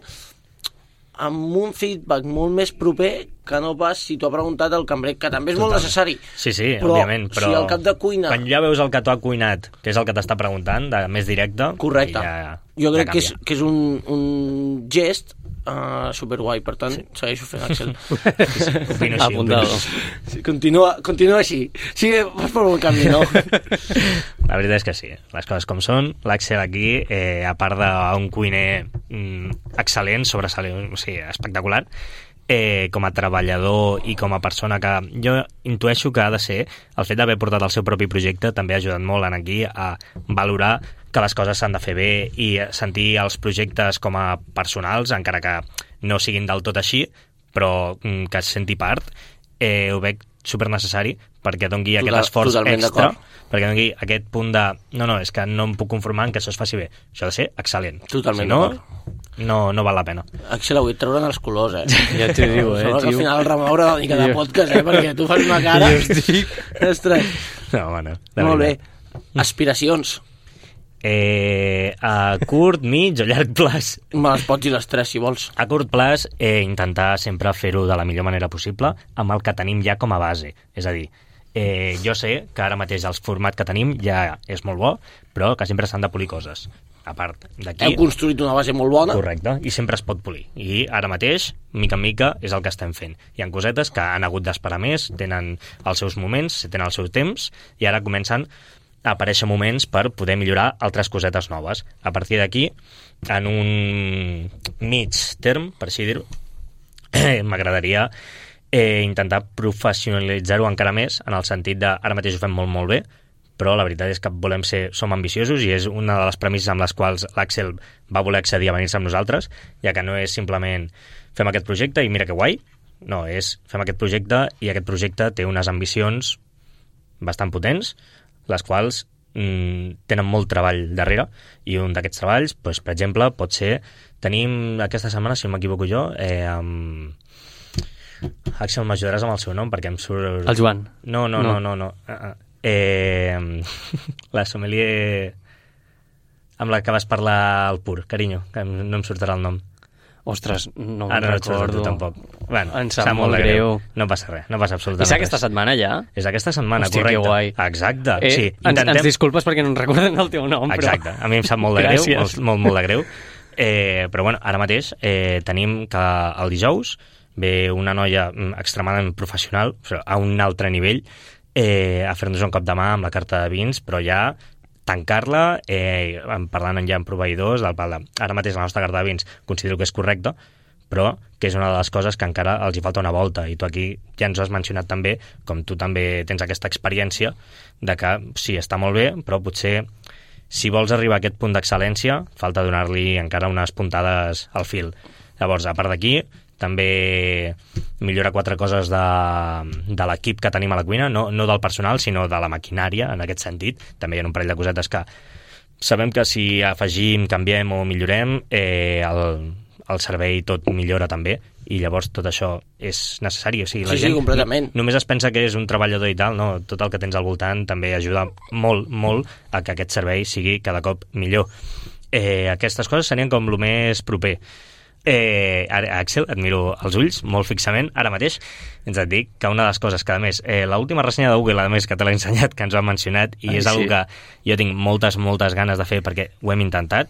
Speaker 1: amb un feedback molt més proper que no pas si t'ho ha preguntat el cambrer, que també és molt necessari.
Speaker 5: Sí, òbviament, però
Speaker 1: si el cap de cuina...
Speaker 5: Quan ja veus el que t'ho ha cuinat, que és el que t'està preguntant, de més directe...
Speaker 1: Correcte. Jo crec que és un gest superguai, per tant, segueixo fent, Axel.
Speaker 5: Opino així.
Speaker 2: Apuntado.
Speaker 1: Sí, continua així. Sí, vas per un camí, no?
Speaker 5: La veritat és que sí, les coses com són. L'Axel aquí, a part d'un cuiner excel·lent, sobresalent, o sigui, espectacular, com a treballador i com a persona que jo intueixo que ha de ser el fet d'haver portat el seu propi projecte també ha ajudat molt en aquí a valorar que les coses s'han de fer bé i sentir els projectes com a personals, encara que no siguin del tot així, però que es senti part, ho veig supernecessari perquè doni aquest esforç extra, perquè doni aquest punt de no, és que no em puc conformar en que això es faci bé, això ha de ser excel·lent.
Speaker 1: Totalment
Speaker 5: si no val la pena.
Speaker 1: Axel, avui et trauran els colors,
Speaker 2: Ja t'ho diu,
Speaker 1: tio. Al final el Ramon haurà de dir cada podcast, perquè tu fas una cara... Ostres.
Speaker 5: No, bueno,
Speaker 1: molt bé. Aspiracions.
Speaker 5: A curt, mig o llarg plaç?
Speaker 1: Me les pots dir les tres, si vols.
Speaker 5: A curt plaç, intentar sempre fer-ho de la millor manera possible amb el que tenim ja com a base. És a dir, jo sé que ara mateix el format que tenim ja és molt bo, però que sempre s'han de polir coses. a part d'aquí...
Speaker 1: Heu construït una base molt bona.
Speaker 5: Correcte, i sempre es pot polir. I ara mateix, mica en mica, és el que estem fent. Hi ha cosetes que han hagut d'esperar més, tenen els seus moments, tenen el seu temps, i ara comencen a aparèixer moments per poder millorar altres cosetes noves. A partir d'aquí, en un mig term, per així dir-ho, m'agradaria intentar professionalitzar-ho encara més, en el sentit de ara mateix ho fem molt, molt bé, però la veritat és que som ambiciosos i és una de les premisses amb les quals l'Àxel va voler accedir a venir-se amb nosaltres, ja que no és simplement fem aquest projecte i mira que guai, no, és fem aquest projecte i aquest projecte té unes ambicions bastant potents, les quals tenen molt treball darrere, i un d'aquests treballs, doncs, per exemple, pot ser, tenim aquesta setmana, si no m'equivoco jo, Àxel, m'ajudaràs amb el seu nom perquè em surt...
Speaker 2: El Joan.
Speaker 5: No. La sommelier amb la que vas parlar al Pur, carinyo, que no em sortirà el nom.
Speaker 2: Ostres, no
Speaker 5: Ara
Speaker 2: me'n
Speaker 5: no et surt
Speaker 2: recordo.
Speaker 5: tu tampoc. Bueno,
Speaker 2: em sap molt greu.
Speaker 5: No passa res, no passa absolutament
Speaker 2: És
Speaker 5: res.
Speaker 2: aquesta setmana ja?
Speaker 5: És aquesta setmana,
Speaker 2: Hòstia,
Speaker 5: correcte.
Speaker 2: que guai.
Speaker 5: Exacte, sí.
Speaker 2: Ens disculpes perquè no em recorden el teu nom,
Speaker 5: Exacte,
Speaker 2: però...
Speaker 5: a mi em sap molt de greu,
Speaker 2: Gràcies.
Speaker 5: molt de greu. Però bueno, ara mateix tenim que el dijous ve una noia extremadament professional, a un altre nivell, a fer-nos un cop de mà amb la carta de vins, però ja tancar-la, parlant ja amb proveïdors, ara mateix la nostra carta de vins considero que és correcta, però que és una de les coses que encara els hi falta una volta, i tu aquí ja ens ho has mencionat també, com tu també tens aquesta experiència de que sí, està molt bé, però potser si vols arribar a aquest punt d'excel·lència falta donar-li encara unes puntades al fil. Llavors, a part d'aquí, també millora 4 coses de l'equip que tenim a la cuina, no del personal, sinó de la maquinària, en aquest sentit. També hi ha un parell de cosetes que sabem que si afegim, canviem o millorem, el servei tot millora també, i llavors tot això és necessari. O sigui, la gent
Speaker 1: completament.
Speaker 5: Només es pensa que és un treballador i tal, no, tot el que tens al voltant també ajuda molt, molt a que aquest servei sigui cada cop millor. Aquestes coses serien com el més proper. Àxel, et miro als ulls molt fixament, ara mateix ens et dic que una de les coses que, a més, l'última ressenya de Google, a més, que te l'he ensenyat, que ens ho han mencionat, i és una que jo tinc moltes ganes de fer perquè ho hem intentat,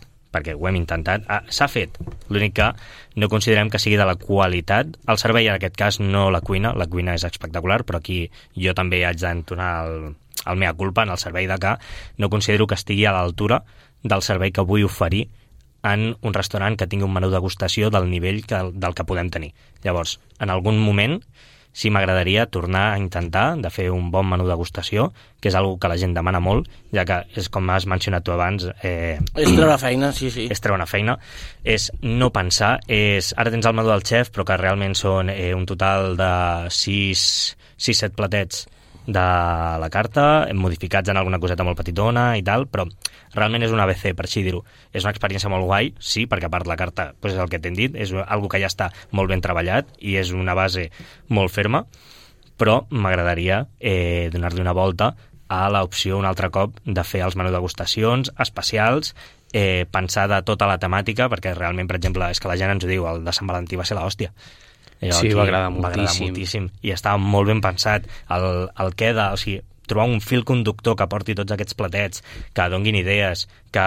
Speaker 5: s'ha fet, l'únic que no considerem que sigui de la qualitat, el servei en aquest cas, no la cuina és espectacular, però aquí jo també haig d'entonar el mea culpa en el servei, de que no considero que estigui a l'altura del servei que vull oferir en un restaurant que tingui un menú degustació del nivell del que podem tenir. Llavors, en algun moment sí m'agradaria tornar a intentar de fer un bon menú degustació, que és una que la gent demana molt, ja que és com has mencionat tu abans...
Speaker 1: És treure feina, sí.
Speaker 5: És treure una feina, és no pensar, ara tens el menú del xef, però que realment són un total de 6-7 platets de la carta, modificats en alguna coseta molt petitona i tal, però realment és un ABC, per així dir-ho. És una experiència molt guai, sí, perquè a part la carta és el que t'hem dit, és algo que ja està molt ben treballat i és una base molt ferma, però m'agradaria donar-li una volta a l'opció un altre cop de fer els menús degustacions especials, pensar de tota la temàtica, perquè realment, per exemple, és que la gent ens ho diu, el de Sant Valentí va ser l'hòstia.
Speaker 2: Sí, va agradar moltíssim.
Speaker 5: I estava molt ben pensat el què de... O sigui, trobar un fil conductor que porti tots aquests platets, que donguin idees,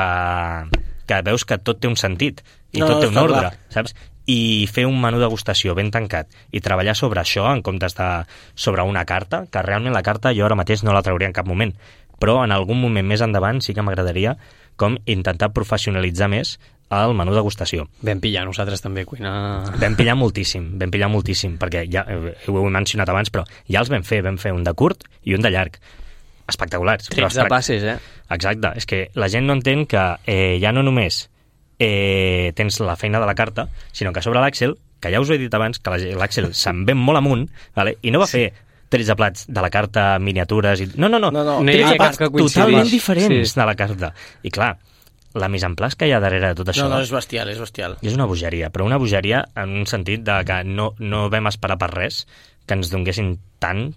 Speaker 5: que veus que tot té un sentit i tot té un ordre, saps? I fer un menú degustació ben tancat i treballar sobre això en comptes de sobre una carta, que realment la carta jo ara mateix no la trauria en cap moment, però en algun moment més endavant sí que m'agradaria com intentar professionalitzar més el menú degustació.
Speaker 2: Vam pillar nosaltres també cuina...
Speaker 5: Vam pillar moltíssim, perquè ja ho he mencionat abans, però ja els vam fer un de curt i un de llarg. Espectaculars.
Speaker 2: 13 passes,
Speaker 5: Exacte, és que la gent no entén que ja no només tens la feina de la carta, sinó que sobre l'Àxel, que ja us ho he dit abans, que l'Àxel se'n ve molt amunt, vale? I no va fer 13 plats de la carta, miniatures... No. 13 plats totalment diferents de la carta. I clar, la mise en place que hi ha darrere de tot això...
Speaker 1: No, és bestial.
Speaker 5: És una bogeria, però una bogeria en un sentit de que no vam esperar per res que ens donguessin tant.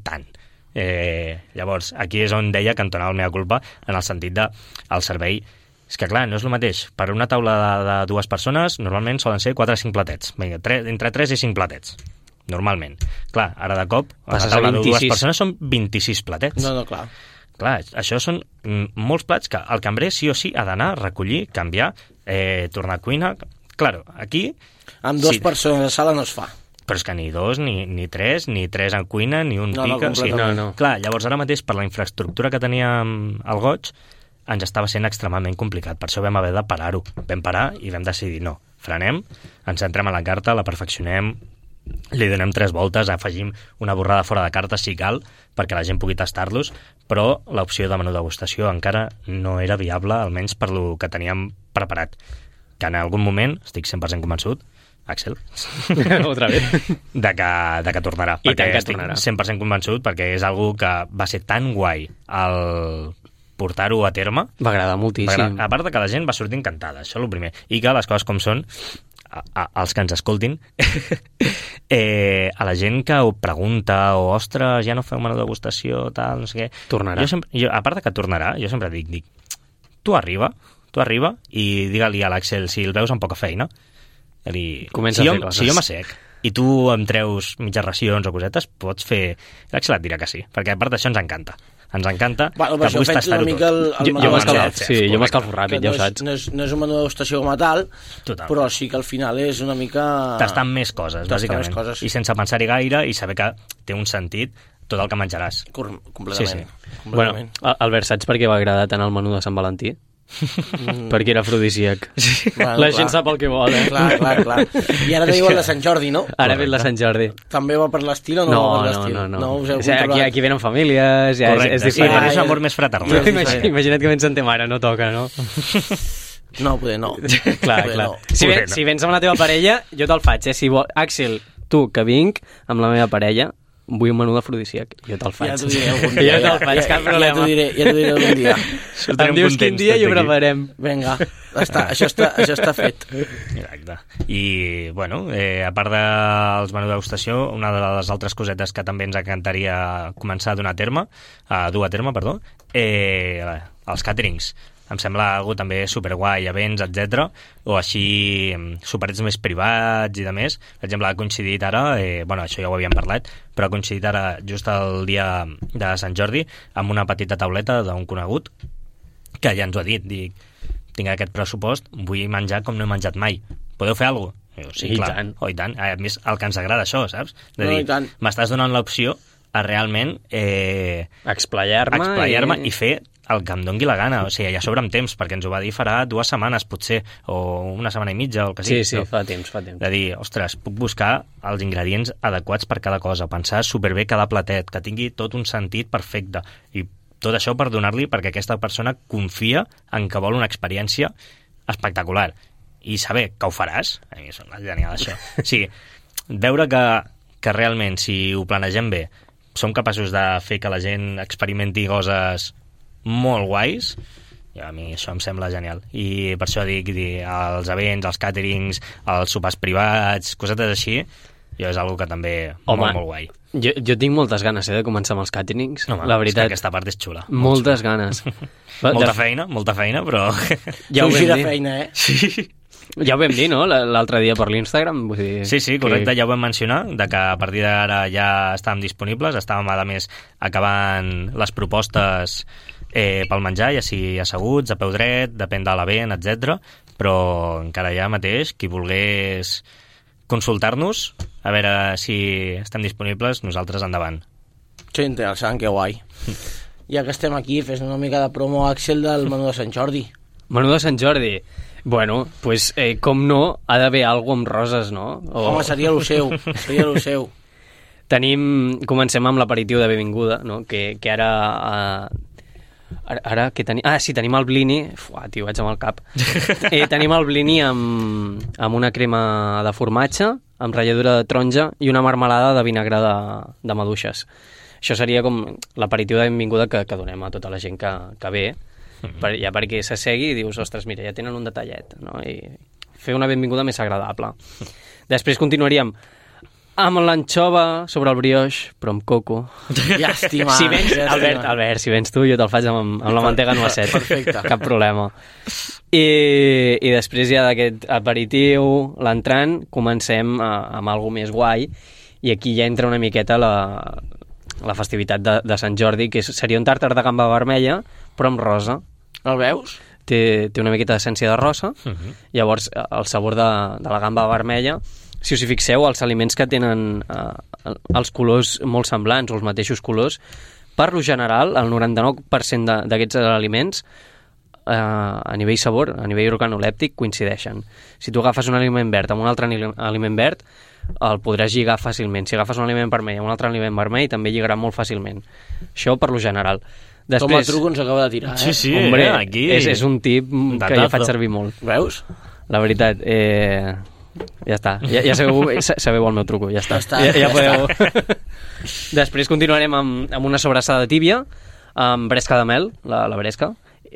Speaker 5: Llavors, aquí és on deia que entonava el mea culpa en el sentit de el servei. És que clar, no és el mateix. Per una taula de 2 persones, normalment solen ser 4 o 5 platets. Vinga, entre 3 i 5 platets. Normalment. Clar, ara de cop, a la taula de 2 persones són 26 platets.
Speaker 1: No, clar.
Speaker 5: Clar, això són molts plats que el cambrer sí o sí ha d'anar a recollir, canviar, tornar a cuina... Claro, aquí...
Speaker 1: Amb 2 persones a sala no es fa.
Speaker 5: Però és que ni 2, ni 3, ni 3 en cuina, ni un pica...
Speaker 2: No.
Speaker 5: Clar, llavors ara mateix, per la infraestructura que teníem al Goig, ens estava sent extremadament complicat. Per això vam haver de parar-ho. Vam parar i vam decidir, no, frenem, ens centrem en la carta, la perfeccionem, li donem 3 voltes, afegim una borrada fora de carta si cal, perquè la gent pugui tastar-los, però l'opció de menú degustació encara no era viable, almenys per lo que teníem preparat. Que en algun moment, estic 100% convençut, Àxel,
Speaker 2: Otra vez.
Speaker 5: de que tornarà.
Speaker 2: I tant que
Speaker 5: estic
Speaker 2: tornarà.
Speaker 5: 100% convençut, perquè és algo que va ser tan guai el portar-ho a terme.
Speaker 2: Va agradar moltíssim.
Speaker 5: A part de que la gent va sortir encantada, això és el primer. I que les coses com són, els que ens escoltin, a la gent que ho pregunta, o ostres, ja no feu menú degustació, tal, no sé què...
Speaker 2: Tornarà.
Speaker 5: A part de que tornarà, jo sempre dic, tu arriba i digue-li a l'Àxel si el veus amb poca feina.
Speaker 2: Comença a fer coses.
Speaker 5: Si jo m'assec i tu em treus mitges racions o cosetes, pots fer... L'Àxel et dirà que sí, perquè a part d'això ens encanta. Ens encanta
Speaker 1: bueno,
Speaker 5: que puguis tastar-ho tot.
Speaker 2: Jo m'escalfo ràpid, ja ho saps.
Speaker 1: No és un menú de degustació com a tal,
Speaker 5: total.
Speaker 1: Però sí que al final és una mica...
Speaker 5: Tastar més coses, bàsicament.
Speaker 1: Més coses.
Speaker 5: I sense pensar-hi gaire i saber que té un sentit tot el que menjaràs.
Speaker 1: Completament.
Speaker 5: Sí.
Speaker 2: Bueno, Albert, saps per què va agradar tant el menú de Sant Valentí? Perquè era afrodisíac.
Speaker 1: Bueno,
Speaker 2: la gent sap el que vol,
Speaker 1: Clar. I ara teniu el de Sant Jordi, no?
Speaker 2: Ara ve el de Sant Jordi.
Speaker 1: També va per l'estil o no va per l'estil?
Speaker 2: No.
Speaker 1: Us heu
Speaker 2: Aquí venen famílies, ja
Speaker 5: correcte,
Speaker 2: és diferent.
Speaker 5: Sí, és amor més fraternal.
Speaker 2: Imagina't que vens en té mare, no toca, no?
Speaker 1: No, poder no.
Speaker 2: Clar.
Speaker 1: No.
Speaker 2: Si vens amb la teva parella, jo te'l faig, Si vol... Àxel, tu, que vinc amb la meva parella, vull un menú d'afrodisíac. Jo te'l faig.
Speaker 1: Ja t'ho diré algun dia.
Speaker 2: Jo te'l faig, cap problema.
Speaker 1: Ja t'ho diré algun dia.
Speaker 2: Em dius quin dia i ho preparem.
Speaker 1: Vinga, això està fet.
Speaker 5: Exacte. I, bueno, a part dels menús degustació, una de les altres cosetes que també ens encantaria començar a dur a terme, els càterings. Em sembla algo també superguai, events, etc. O així superets més privats i de més. Per exemple, ha coincidit ara, això ja ho havíem parlat, però ha coincidit ara just el dia de Sant Jordi amb una petita tauleta d'un conegut que ja ens ho ha dit, tinc aquest pressupost, vull menjar com no he menjat mai. Podeu fer alguna cosa? Sí, clar.
Speaker 2: Tant.
Speaker 5: I tant. A més, el que ens agrada això, saps? De dir,
Speaker 1: i tant.
Speaker 5: m'estàs donant l'opció a realment
Speaker 2: explayar-me
Speaker 5: i fer el que em dongui la gana, o sigui, ja sobre amb temps, perquè ens ho va dir farà 2 setmanes, potser, o una setmana i mitja, o el que sigui.
Speaker 2: Sí, fa temps.
Speaker 5: De dir, ostres, puc buscar els ingredients adequats per cada cosa, pensar superbé cada platet, que tingui tot un sentit perfecte, i tot això per donar-li, perquè aquesta persona confia en que vol una experiència espectacular, i saber que ho faràs, a mi sembla genial això. O sigui, veure que realment, si ho planegem bé, som capaços de fer que la gent experimenti coses molt guais, i a mi això em sembla genial. I per això dic els events, els càterings, els sopars privats, cosetes així, jo és algo que també molt guai.
Speaker 2: Jo tinc moltes ganes de començar amb els càterings, la veritat.
Speaker 5: Aquesta part és xula.
Speaker 2: Moltes ganes.
Speaker 5: Molta feina, però...
Speaker 2: Ja ho vam dir.
Speaker 1: feina,
Speaker 5: Sí.
Speaker 2: Ja ho vam dir, no?, l'altre dia per l'Instagram. Vull dir,
Speaker 5: sí, correcte, ja ho vam mencionar, de que a partir d'ara ja estàvem disponibles, estàvem, a més, acabant les propostes pel menjar, ja sigui asseguts, a peu dret, depèn de l'event, etc. Però encara ja mateix, qui volgués consultar-nos, a veure si estem disponibles, nosaltres endavant.
Speaker 1: Sí, interessant, que guai. Ja que estem aquí, fes una mica de promo, Àxel, del menú de Sant Jordi.
Speaker 2: Menú de Sant Jordi? Bueno, pues, com no, ha d'haver alguna amb roses, no?
Speaker 1: Home, seria lo seu.
Speaker 2: Comencem amb l'aperitiu de benvinguda, no? Que ara... Ara que tenim... Sí, tenim el blini... Tio, vaig amb el cap. Tenim el blini amb una crema de formatge, amb ratlladura de taronja i una marmelada de vinagre de maduixes. Això seria com l'aperitiu de benvinguda que donem a tota la gent que ve, ja perquè s'assegui i dius, ostres, mira, ja tenen un detallet, no? I fer una benvinguda més agradable. Després continuaríem amb l'anxova sobre el brioix, però amb coco.
Speaker 1: Llàstima.
Speaker 2: Si vens, Albert, si vens tu, jo te'l faig amb la mantega noisette.
Speaker 1: Perfecte.
Speaker 2: Cap problema. I després ja d'aquest aperitiu, l'entrant, comencem amb alguna més guai, i aquí ja entra una miqueta la festivitat de Sant Jordi, que seria un tàrtar de gamba vermella, però amb rosa.
Speaker 1: El veus?
Speaker 2: Té una miqueta d'essència de rosa, llavors el sabor de la gamba vermella, si us hi fixeu, els aliments que tenen els colors molt semblants o els mateixos colors, per lo general, el 99% d'aquests aliments a nivell sabor, a nivell organolèptic, coincideixen. Si tu agafes un aliment verd amb un altre aliment verd, el podràs lligar fàcilment. Si agafes un aliment vermell amb un altre aliment vermell, també lligarà molt fàcilment. Això per lo general. Després,
Speaker 1: com el truco ens acaba de tirar, eh?
Speaker 5: Sí,
Speaker 2: hombre,
Speaker 5: aquí...
Speaker 2: és un tip que jo faig servir molt.
Speaker 1: Veus?
Speaker 2: La veritat, ja està. Ja sabeu el meu truco, ja està. Ja podeu... Després continuarem amb una sobrassada tíbia, amb bresca de mel, la bresca,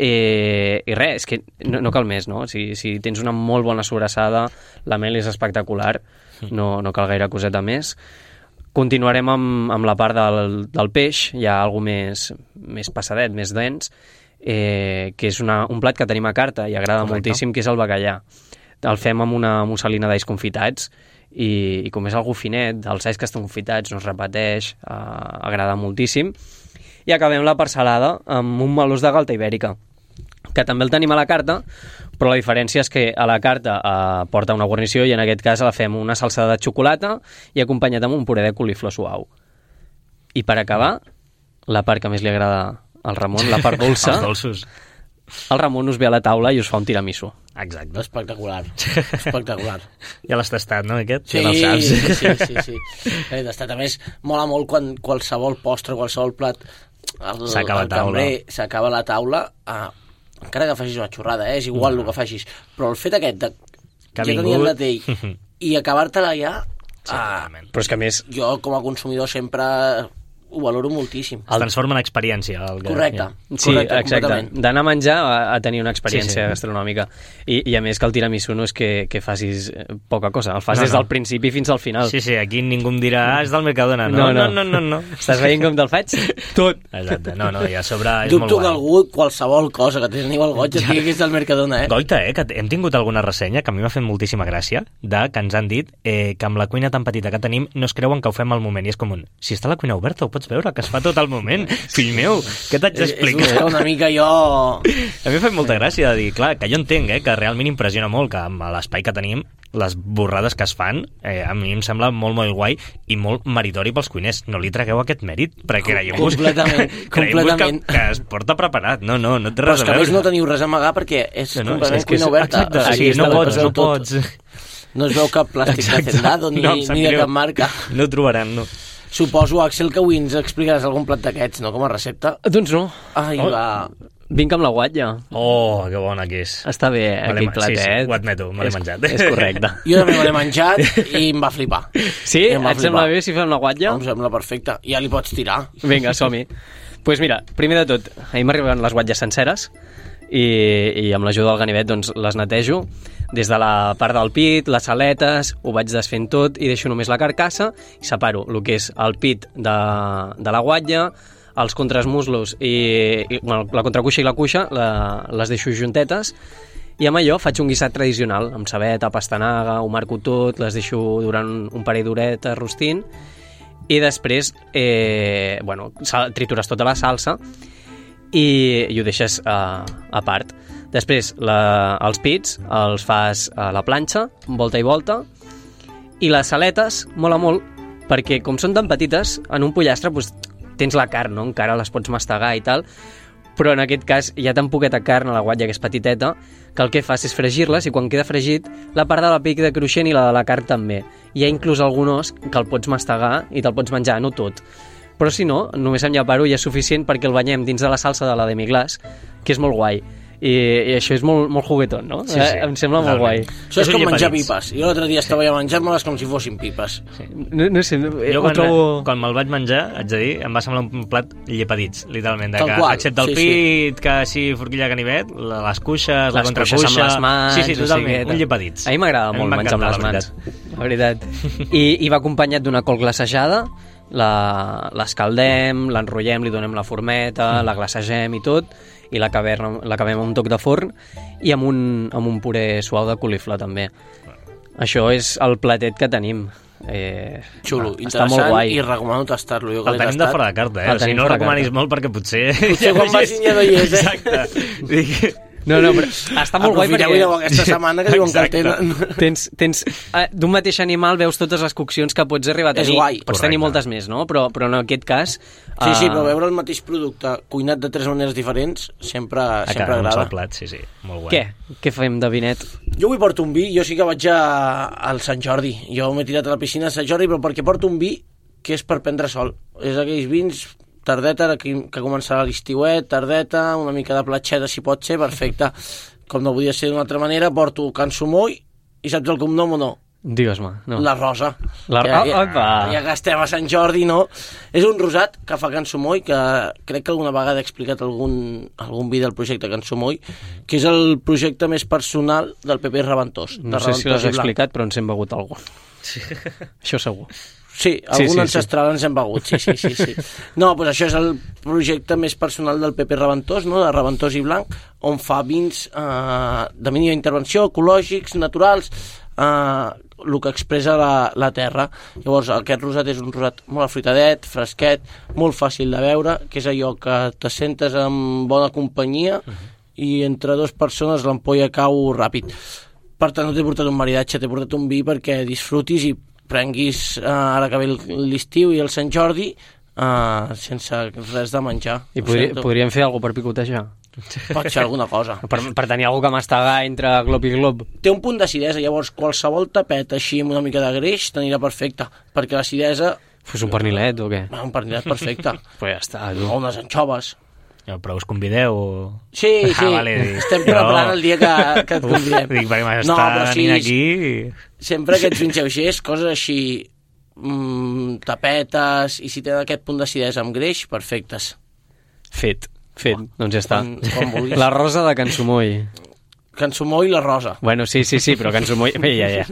Speaker 2: i res, és que no cal més, no? Si tens una molt bona sobrassada, la mel és espectacular, no cal gaire coseta més. Continuarem amb la part del peix, hi ha alguna més passadet, més dens, que és un plat que tenim a carta i agrada moltíssim, que és el bacallà. El fem amb una musselina d'alls confitats i com és algú finet, els alls que estan confitats no es repeteix, agrada moltíssim. I acabem la parcel·lada amb un melós de galta ibèrica, que també el tenim a la carta, però la diferència és que a la carta porta una guarnició i en aquest cas la fem una salsa de xocolata i acompanyat amb un puré de coliflor suau. I per acabar, la part que més li agrada al Ramon, la part dolça,
Speaker 5: els dolços.
Speaker 2: El Ramon us ve a la taula i us fa un tiramisú.
Speaker 5: Exacte.
Speaker 1: Espectacular. Espectacular.
Speaker 5: Ja l'has tastat, no, aquest?
Speaker 1: Sí,
Speaker 5: ja no saps.
Speaker 1: sí. L'he tastat. A més, mola molt quan qualsevol postre, qualsevol plat,
Speaker 5: s'acaba a taula.
Speaker 1: S'acaba a la taula, encara que facis una xorrada, és igual el que facis, però el fet aquest de
Speaker 5: que
Speaker 1: ja tenir el datell i acabar-te-la ja,
Speaker 2: però és que a més
Speaker 1: jo com a consumidor sempre ho valoro moltíssim.
Speaker 5: Es transforma en experiència.
Speaker 1: Correcte.
Speaker 2: Sí, exacte. D'anar a menjar a tenir una experiència gastronòmica. I a més que el tiramisú no és que facis poca cosa, el fas des del principi fins al final.
Speaker 5: Sí, aquí ningú em dirà és del Mercadona. No.
Speaker 2: Estàs veient com te'l faig? Tot.
Speaker 5: Exacte. No, i a sobre és molt guai.
Speaker 1: Dubto que algú, qualsevol cosa que teniu al goig, et digui que és del Mercadona,
Speaker 5: Goita, que hem tingut alguna ressenya que a mi m'ha fet moltíssima gràcia, que ens han dit que amb la cuina tan petita que tenim no es creuen que ho fem al moment, i és com si està la cuina oberta ho pots veure, que es fa tot al moment. Fill meu, què t'haig d'explicar?
Speaker 1: És una mica jo...
Speaker 5: A mi fa molta gràcia de dir, clar, que jo entenc, que realment impressiona molt que amb l'espai que tenim, les borrades que es fan, a mi em sembla molt, molt guai i molt meritori pels cuiners. No li tragueu aquest mèrit, perquè creieu-vos que es porta preparat. No té res a veure.
Speaker 1: Però és que a més no teniu res a amagar perquè és completament cuina oberta.
Speaker 5: Exacte, no pots.
Speaker 1: No es veu cap plàstic d'Hacendado ni de cap marca.
Speaker 5: No ho trobaran, no.
Speaker 1: Suposo, Axel, que avui ens explicaràs algun plat d'aquests, no? Com a recepta.
Speaker 2: Doncs no.
Speaker 1: Ai, va.
Speaker 2: Vinc amb la guatlla.
Speaker 5: Oh, que bona que és.
Speaker 2: Està bé, aquell platet.
Speaker 5: Sí, ho admeto, me l'he menjat.
Speaker 2: És correcte.
Speaker 1: Jo també me l'he menjat i em va flipar.
Speaker 2: Sí? Et sembla bé si fem la guatlla?
Speaker 1: Em sembla perfecte. Ja li pots tirar.
Speaker 2: Vinga, som-hi. Doncs mira, primer de tot, a mi m'arriben les guatlles senceres i amb l'ajuda del ganivet doncs, les netejo des de la part del pit, les aletes, ho vaig desfent tot i deixo només la carcassa i separo el que és el pit de la guatlla, els contrasmuslos i la contracuixa i la cuixa les deixo juntetes i amb allò faig un guisat tradicional amb cebeta, pastanaga, ho marco tot, les deixo durant un parell d'horetes rostint i després tritures tota la salsa i ho deixes a part. Després, els pits els fas a la planxa, volta i volta, i les aletes mola molt, perquè com són tan petites, en un pollastre doncs, tens la carn, no? Encara les pots mastegar i tal, però en aquest cas hi ha tan poqueta carn a la guatlla que és petiteta, que el que fas és fregir-les i quan queda fregit, la part de la pell queda cruixent i la de la carn també. Hi ha inclús algun os que el pots mastegar i te'l pots menjar, no tot. Però si no, només amb llepar-ho ja és suficient perquè el banyem dins de la salsa de la demi-glace, que és molt guai. I això és molt, molt juguetón, no?
Speaker 5: Sí.
Speaker 2: Em sembla molt guai.
Speaker 1: Això és com menjar pipes. Jo l'altre dia estava ja menjant-me-les com si fossin pipes.
Speaker 2: Sí. No sé,
Speaker 5: jo quan me'l vaig menjar, haig de dir, em va semblar un plat llepadits, literalment. Excepte el pit, que sí, forquilla ganivet, les cuixes, la contracuixa...
Speaker 2: Les cuixes amb les mans...
Speaker 5: Sí, totalment, un llepadits.
Speaker 2: A mi m'agrada molt menjar amb les mans, la veritat. I va acompanyat d'una col glacejada, l'escaldem, l'enrotllem, li donem la formeta, la glacegem i tot, i l'acabem amb un toc de forn i amb un puré suau de coliflor també. Això és el platet que tenim.
Speaker 1: Xulo,
Speaker 2: està molt
Speaker 1: interessant
Speaker 2: guai.
Speaker 1: i recomano tastar-lo. Jo que
Speaker 5: El
Speaker 1: l'he
Speaker 5: tenim de
Speaker 1: tastat.
Speaker 5: fora de carta,
Speaker 2: El
Speaker 5: O sigui,
Speaker 2: tenim
Speaker 5: no el
Speaker 2: fora de
Speaker 5: recomanis
Speaker 2: carta.
Speaker 5: molt perquè potser...
Speaker 1: Potser quan vagin ja no hi és,
Speaker 5: Exacte. Dic,
Speaker 2: No, però està molt guai perquè...
Speaker 1: Aprofiteu aquesta setmana que diuen que el tenen.
Speaker 2: Tens d'un mateix animal veus totes les coccions que pots arribar a
Speaker 1: És
Speaker 2: tenir.
Speaker 1: guai.
Speaker 2: Pots tenir
Speaker 5: Correcte.
Speaker 2: moltes més, no? Però en aquest cas...
Speaker 1: Sí, però veure el mateix producte cuinat de 3 maneres diferents sempre
Speaker 5: a cada un
Speaker 1: agrada.
Speaker 5: sol plat, sí, molt guai.
Speaker 2: Què fem de vinet?
Speaker 1: Jo avui porto un vi, jo sí que vaig al Sant Jordi. Jo m'he tirat a la piscina de Sant Jordi, però perquè porto un vi que és per prendre sol. És aquells vins, tardeta, que començarà l'estiuet, tardeta, una mica de platxeta, si pot ser, perfecte. Com no podia ser d'una altra manera, porto Can Sumoy, i saps el cognom o no?
Speaker 2: Digues-me. No.
Speaker 1: La Rosa.
Speaker 2: Opa!
Speaker 1: Ja que estem a Sant Jordi, no? És un rosat que fa Can Sumoy, que crec que alguna vegada he explicat algun vi del projecte Can Sumoy, que és el projecte més personal del Pepe Reventós.
Speaker 2: No sé si l'has explicat, però ens hem begut algun. Això segur.
Speaker 1: Sí, algun ancestral ens hem begut, sí. No, doncs això és el projecte més personal del Pepe Reventós, no? De Reventós i Blanc, on fa vins de mínima intervenció, ecològics, naturals, el que expressa la terra. Llavors, aquest rosat és un rosat molt afruitadet, fresquet, molt fàcil de beure, que és allò que te sentes en bona companyia i entre dues persones l'ampolla cau ràpid. Per tant, no t'he portat un maridatge, t'he portat un vi perquè disfrutis i prenguis ara que ve l'estiu i el Sant Jordi sense res de menjar.
Speaker 2: I podríem fer alguna per picotejar?
Speaker 1: Pot ser alguna cosa.
Speaker 2: Per tenir alguna que mastegar entre glop i glop.
Speaker 1: Té un punt d'acidesa, llavors qualsevol tapet així amb una mica de greix t'anirà perfecte, perquè l'acidesa...
Speaker 2: Fos un pernilet o què?
Speaker 1: Un pernilet perfecte.
Speaker 2: Pues ja està, tu.
Speaker 1: O unes anxoves.
Speaker 5: Però us convideu?
Speaker 1: Sí,
Speaker 5: vale,
Speaker 1: estem preparant el dia que et convidem.
Speaker 5: Dic, perquè m'està venint aquí...
Speaker 1: Sempre aquests vins lleugers, coses així, tapetes, i si tenen aquest punt d'acidesa amb greix, perfectes.
Speaker 2: Fet. Doncs ja està.
Speaker 1: Quan vulguis.
Speaker 2: La rosa de Can Sumoy.
Speaker 1: Can Sumoy i la rosa.
Speaker 2: Bueno, sí, però Can Sumoy... Ja.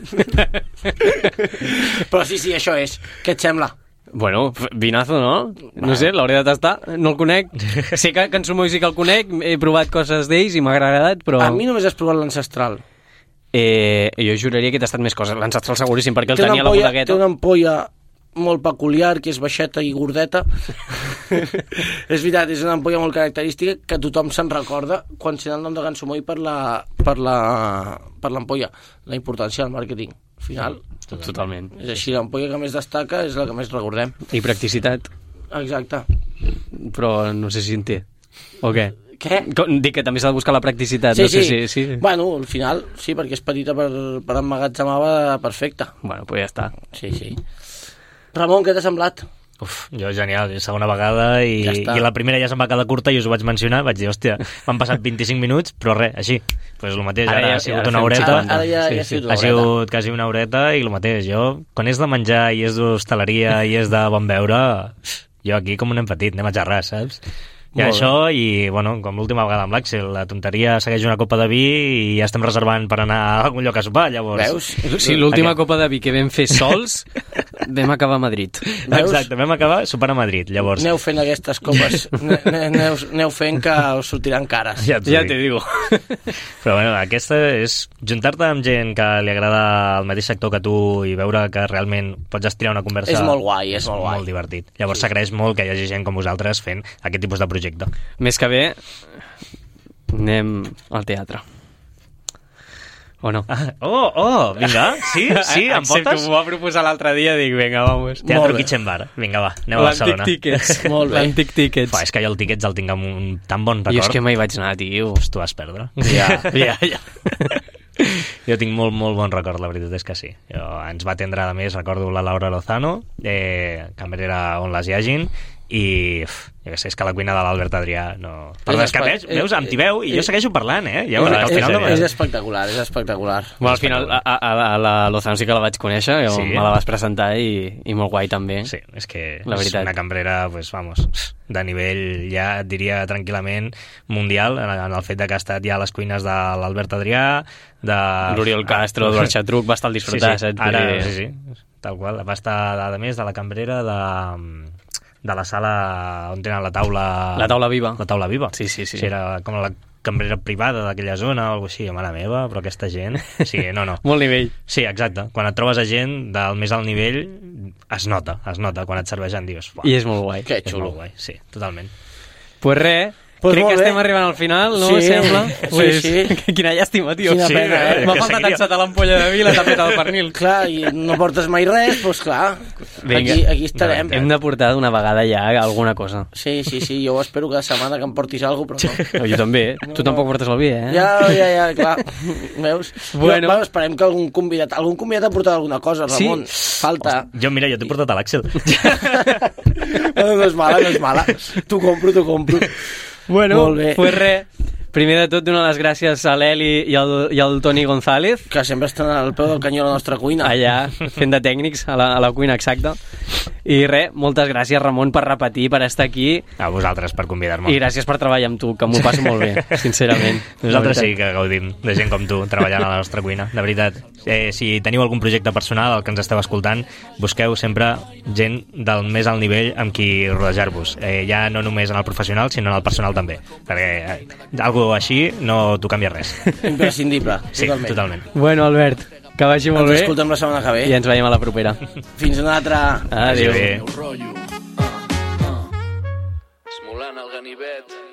Speaker 1: Però sí, això és. Què et sembla?
Speaker 2: Bueno, vinazo, no? No sé, l'hauré de tastar. No el conec. Sé que Can Sumoy sí que el conec, he provat coses d'ells i m'ha agradat, però...
Speaker 1: A mi només has provat l'ancestral.
Speaker 2: Jo juraria que he tastat més coses. L'ancestral seguríssim, perquè el tenia a la bodegueta.
Speaker 1: Té una ampolla molt peculiar, que és baixeta i gordeta. És veritat, és una ampolla molt característica que tothom se'n recorda quan sent el nom de Can Sumoy per l'ampolla. La importància del màrqueting. Al final,
Speaker 2: totalment.
Speaker 1: És així, l'ampolla que més destaca és la que més recordem.
Speaker 2: I practicitat.
Speaker 1: Exacte.
Speaker 2: Però no sé si en té. O què?
Speaker 1: Què?
Speaker 2: Dic que també s'ha de buscar la practicitat.
Speaker 1: Sí,
Speaker 2: no sé si...
Speaker 1: Bueno, al final, sí, perquè és petita per emmagatzemar perfecta.
Speaker 2: Bueno, pues ja està.
Speaker 1: Sí. Ramon, què t'ha semblat?
Speaker 5: Jo genial, segona vegada i la primera ja se'm va quedar curta i us ho vaig mencionar, vaig dir, hòstia, m'han passat 25 minuts, però res, així, pues el mateix, ara ha sigut una horeta,
Speaker 1: ha
Speaker 5: sigut quasi una horeta i el mateix, jo, quan és de menjar i és d'hostaleria i és de bon beure, jo aquí com un nen petit, anem a xerrar, saps? I això, i bueno, com l'última vegada amb l'Àxel, la tonteria segueix una copa de vi i ja estem reservant per anar a algun lloc a sopar, llavors...
Speaker 1: Veus?
Speaker 2: Sí, l'última copa de vi que vam fer sols, vam acabar a Madrid.
Speaker 1: Veus?
Speaker 5: Exacte, vam acabar sopant a Madrid, llavors...
Speaker 1: Aneu fent aquestes copes, aneu fent que us sortiran cares.
Speaker 2: Ja t'hi digo.
Speaker 5: Però bueno, aquesta és juntar-te amb gent que li agrada el mateix sector que tu i veure que realment pots estirar una conversa...
Speaker 1: És molt guai, és molt guai.
Speaker 5: Molt divertit. Llavors s'agraeix molt que hi hagi gent com vosaltres fent aquest tipus de projecte.
Speaker 2: Més que bé, anem al teatre. O no?
Speaker 5: Vinga, sí, em portes?
Speaker 2: M'ho va proposar l'altre dia, dic, vinga, vamos.
Speaker 5: Teatre Kitchen Bar, vinga, va, anem a Barcelona.
Speaker 2: L'Antic Tickets.
Speaker 1: Molt bé.
Speaker 2: L'Antic Tickets.
Speaker 5: És que jo el Tickets el tinc amb un tan bon record.
Speaker 2: Jo és que mai vaig anar, tio.
Speaker 5: Tu vas perdre.
Speaker 2: Ja.
Speaker 5: Jo tinc molt, molt bon record, la veritat és que sí. Ens va atendre, a més, recordo la Laura Lozano, camerera on les hi hagin, i jo què sé, és que la cuina de l'Albert Adrià no... Perdó, és que veus, em tibeu i jo segueixo parlant, Ja veus, al final
Speaker 1: és espectacular, és espectacular.
Speaker 2: Bueno, al final a la Lozano sí que la vaig conèixer, me la vas presentar i molt guai també.
Speaker 5: Sí, és que
Speaker 2: la
Speaker 5: és una cambrera, pues, vamos, de nivell, ja et diria tranquil·lament, mundial, en el fet de que ha estat ja a les cuines de l'Albert Adrià, de...
Speaker 2: l'Oriol Castro, Eduard Xatruc, va estar al disfrutar, saps?
Speaker 5: Ara, sí, tal qual, va estar, a més, de la cambrera de la sala on tenen la taula...
Speaker 2: La taula viva.
Speaker 5: La taula viva.
Speaker 2: Sí.
Speaker 5: Era com la cambrera privada d'aquella zona o alguna cosa així, mare meva, però aquesta gent... Sí, no.
Speaker 2: Molt nivell.
Speaker 5: Sí, exacte. Quan et trobes a gent del més alt nivell, es nota quan et serveixen, dius...
Speaker 2: I és molt guai.
Speaker 1: Que
Speaker 5: És
Speaker 1: xulo.
Speaker 5: molt guai, sí, totalment.
Speaker 2: Pues res,
Speaker 1: Pues
Speaker 2: crec
Speaker 1: molt
Speaker 2: que
Speaker 1: bé.
Speaker 2: estem arribant al final, no?
Speaker 1: Sí,
Speaker 2: Sembla?
Speaker 1: sí,
Speaker 2: Pues,
Speaker 1: sí.
Speaker 2: Quina llàstima, tio.
Speaker 1: Quina pena,
Speaker 2: M'ha
Speaker 5: que
Speaker 2: faltat
Speaker 5: seguiria.
Speaker 2: encetar l'ampolla de vi i la tapeta del pernil.
Speaker 1: Clar, i no portes mai res, doncs clar,
Speaker 2: Vinga.
Speaker 1: aquí estarem.
Speaker 2: Hem de portar d'una vegada ja alguna cosa.
Speaker 1: Sí, jo espero cada setmana que em portis alguna cosa, però no.
Speaker 2: Jo també. Tu tampoc portes el vi, eh?
Speaker 1: Ja, clar. Veus?
Speaker 2: Bueno.
Speaker 1: Va, esperem que algun convidat ha portat alguna cosa, Ramon. Falta.
Speaker 5: Jo, mira, jo t'he portat a l'Àxel.
Speaker 1: No és mala. T'ho compro.
Speaker 2: Bueno,
Speaker 1: Molt bé.
Speaker 2: pues res. Primer de tot, donar les gràcies a l'Eli i al Toni González,
Speaker 1: Que sempre estan al peu del canyó a la nostra cuina.
Speaker 2: allà fent de tècnics a la cuina, exacta. I res, moltes gràcies, Ramon, per repetir, per estar aquí,
Speaker 5: A vosaltres per convidar-me.
Speaker 2: i gràcies per treballar amb tu, que m'ho passo molt bé, sincerament.
Speaker 5: Nosaltres
Speaker 2: La
Speaker 5: sí
Speaker 2: veritat.
Speaker 5: que gaudim de gent com tu treballant a la nostra cuina, de veritat. Si teniu algun projecte personal, el que ens esteu escoltant, busqueu sempre gent del més alt nivell amb qui rodejar-vos. Ja no només en el professional, sinó en el personal també. Perquè algo així no t'ho canvia res.
Speaker 1: Imprescindible,
Speaker 5: Sí, totalment.
Speaker 2: Bueno, Albert, que vagi molt
Speaker 1: Ens
Speaker 2: bé
Speaker 1: escoltem la setmana que ve.
Speaker 2: i ens veiem a la propera.
Speaker 1: Fins una altra.
Speaker 2: Adéu.
Speaker 5: Bé.
Speaker 4: Meu rotllo. Esmolant el ganivet.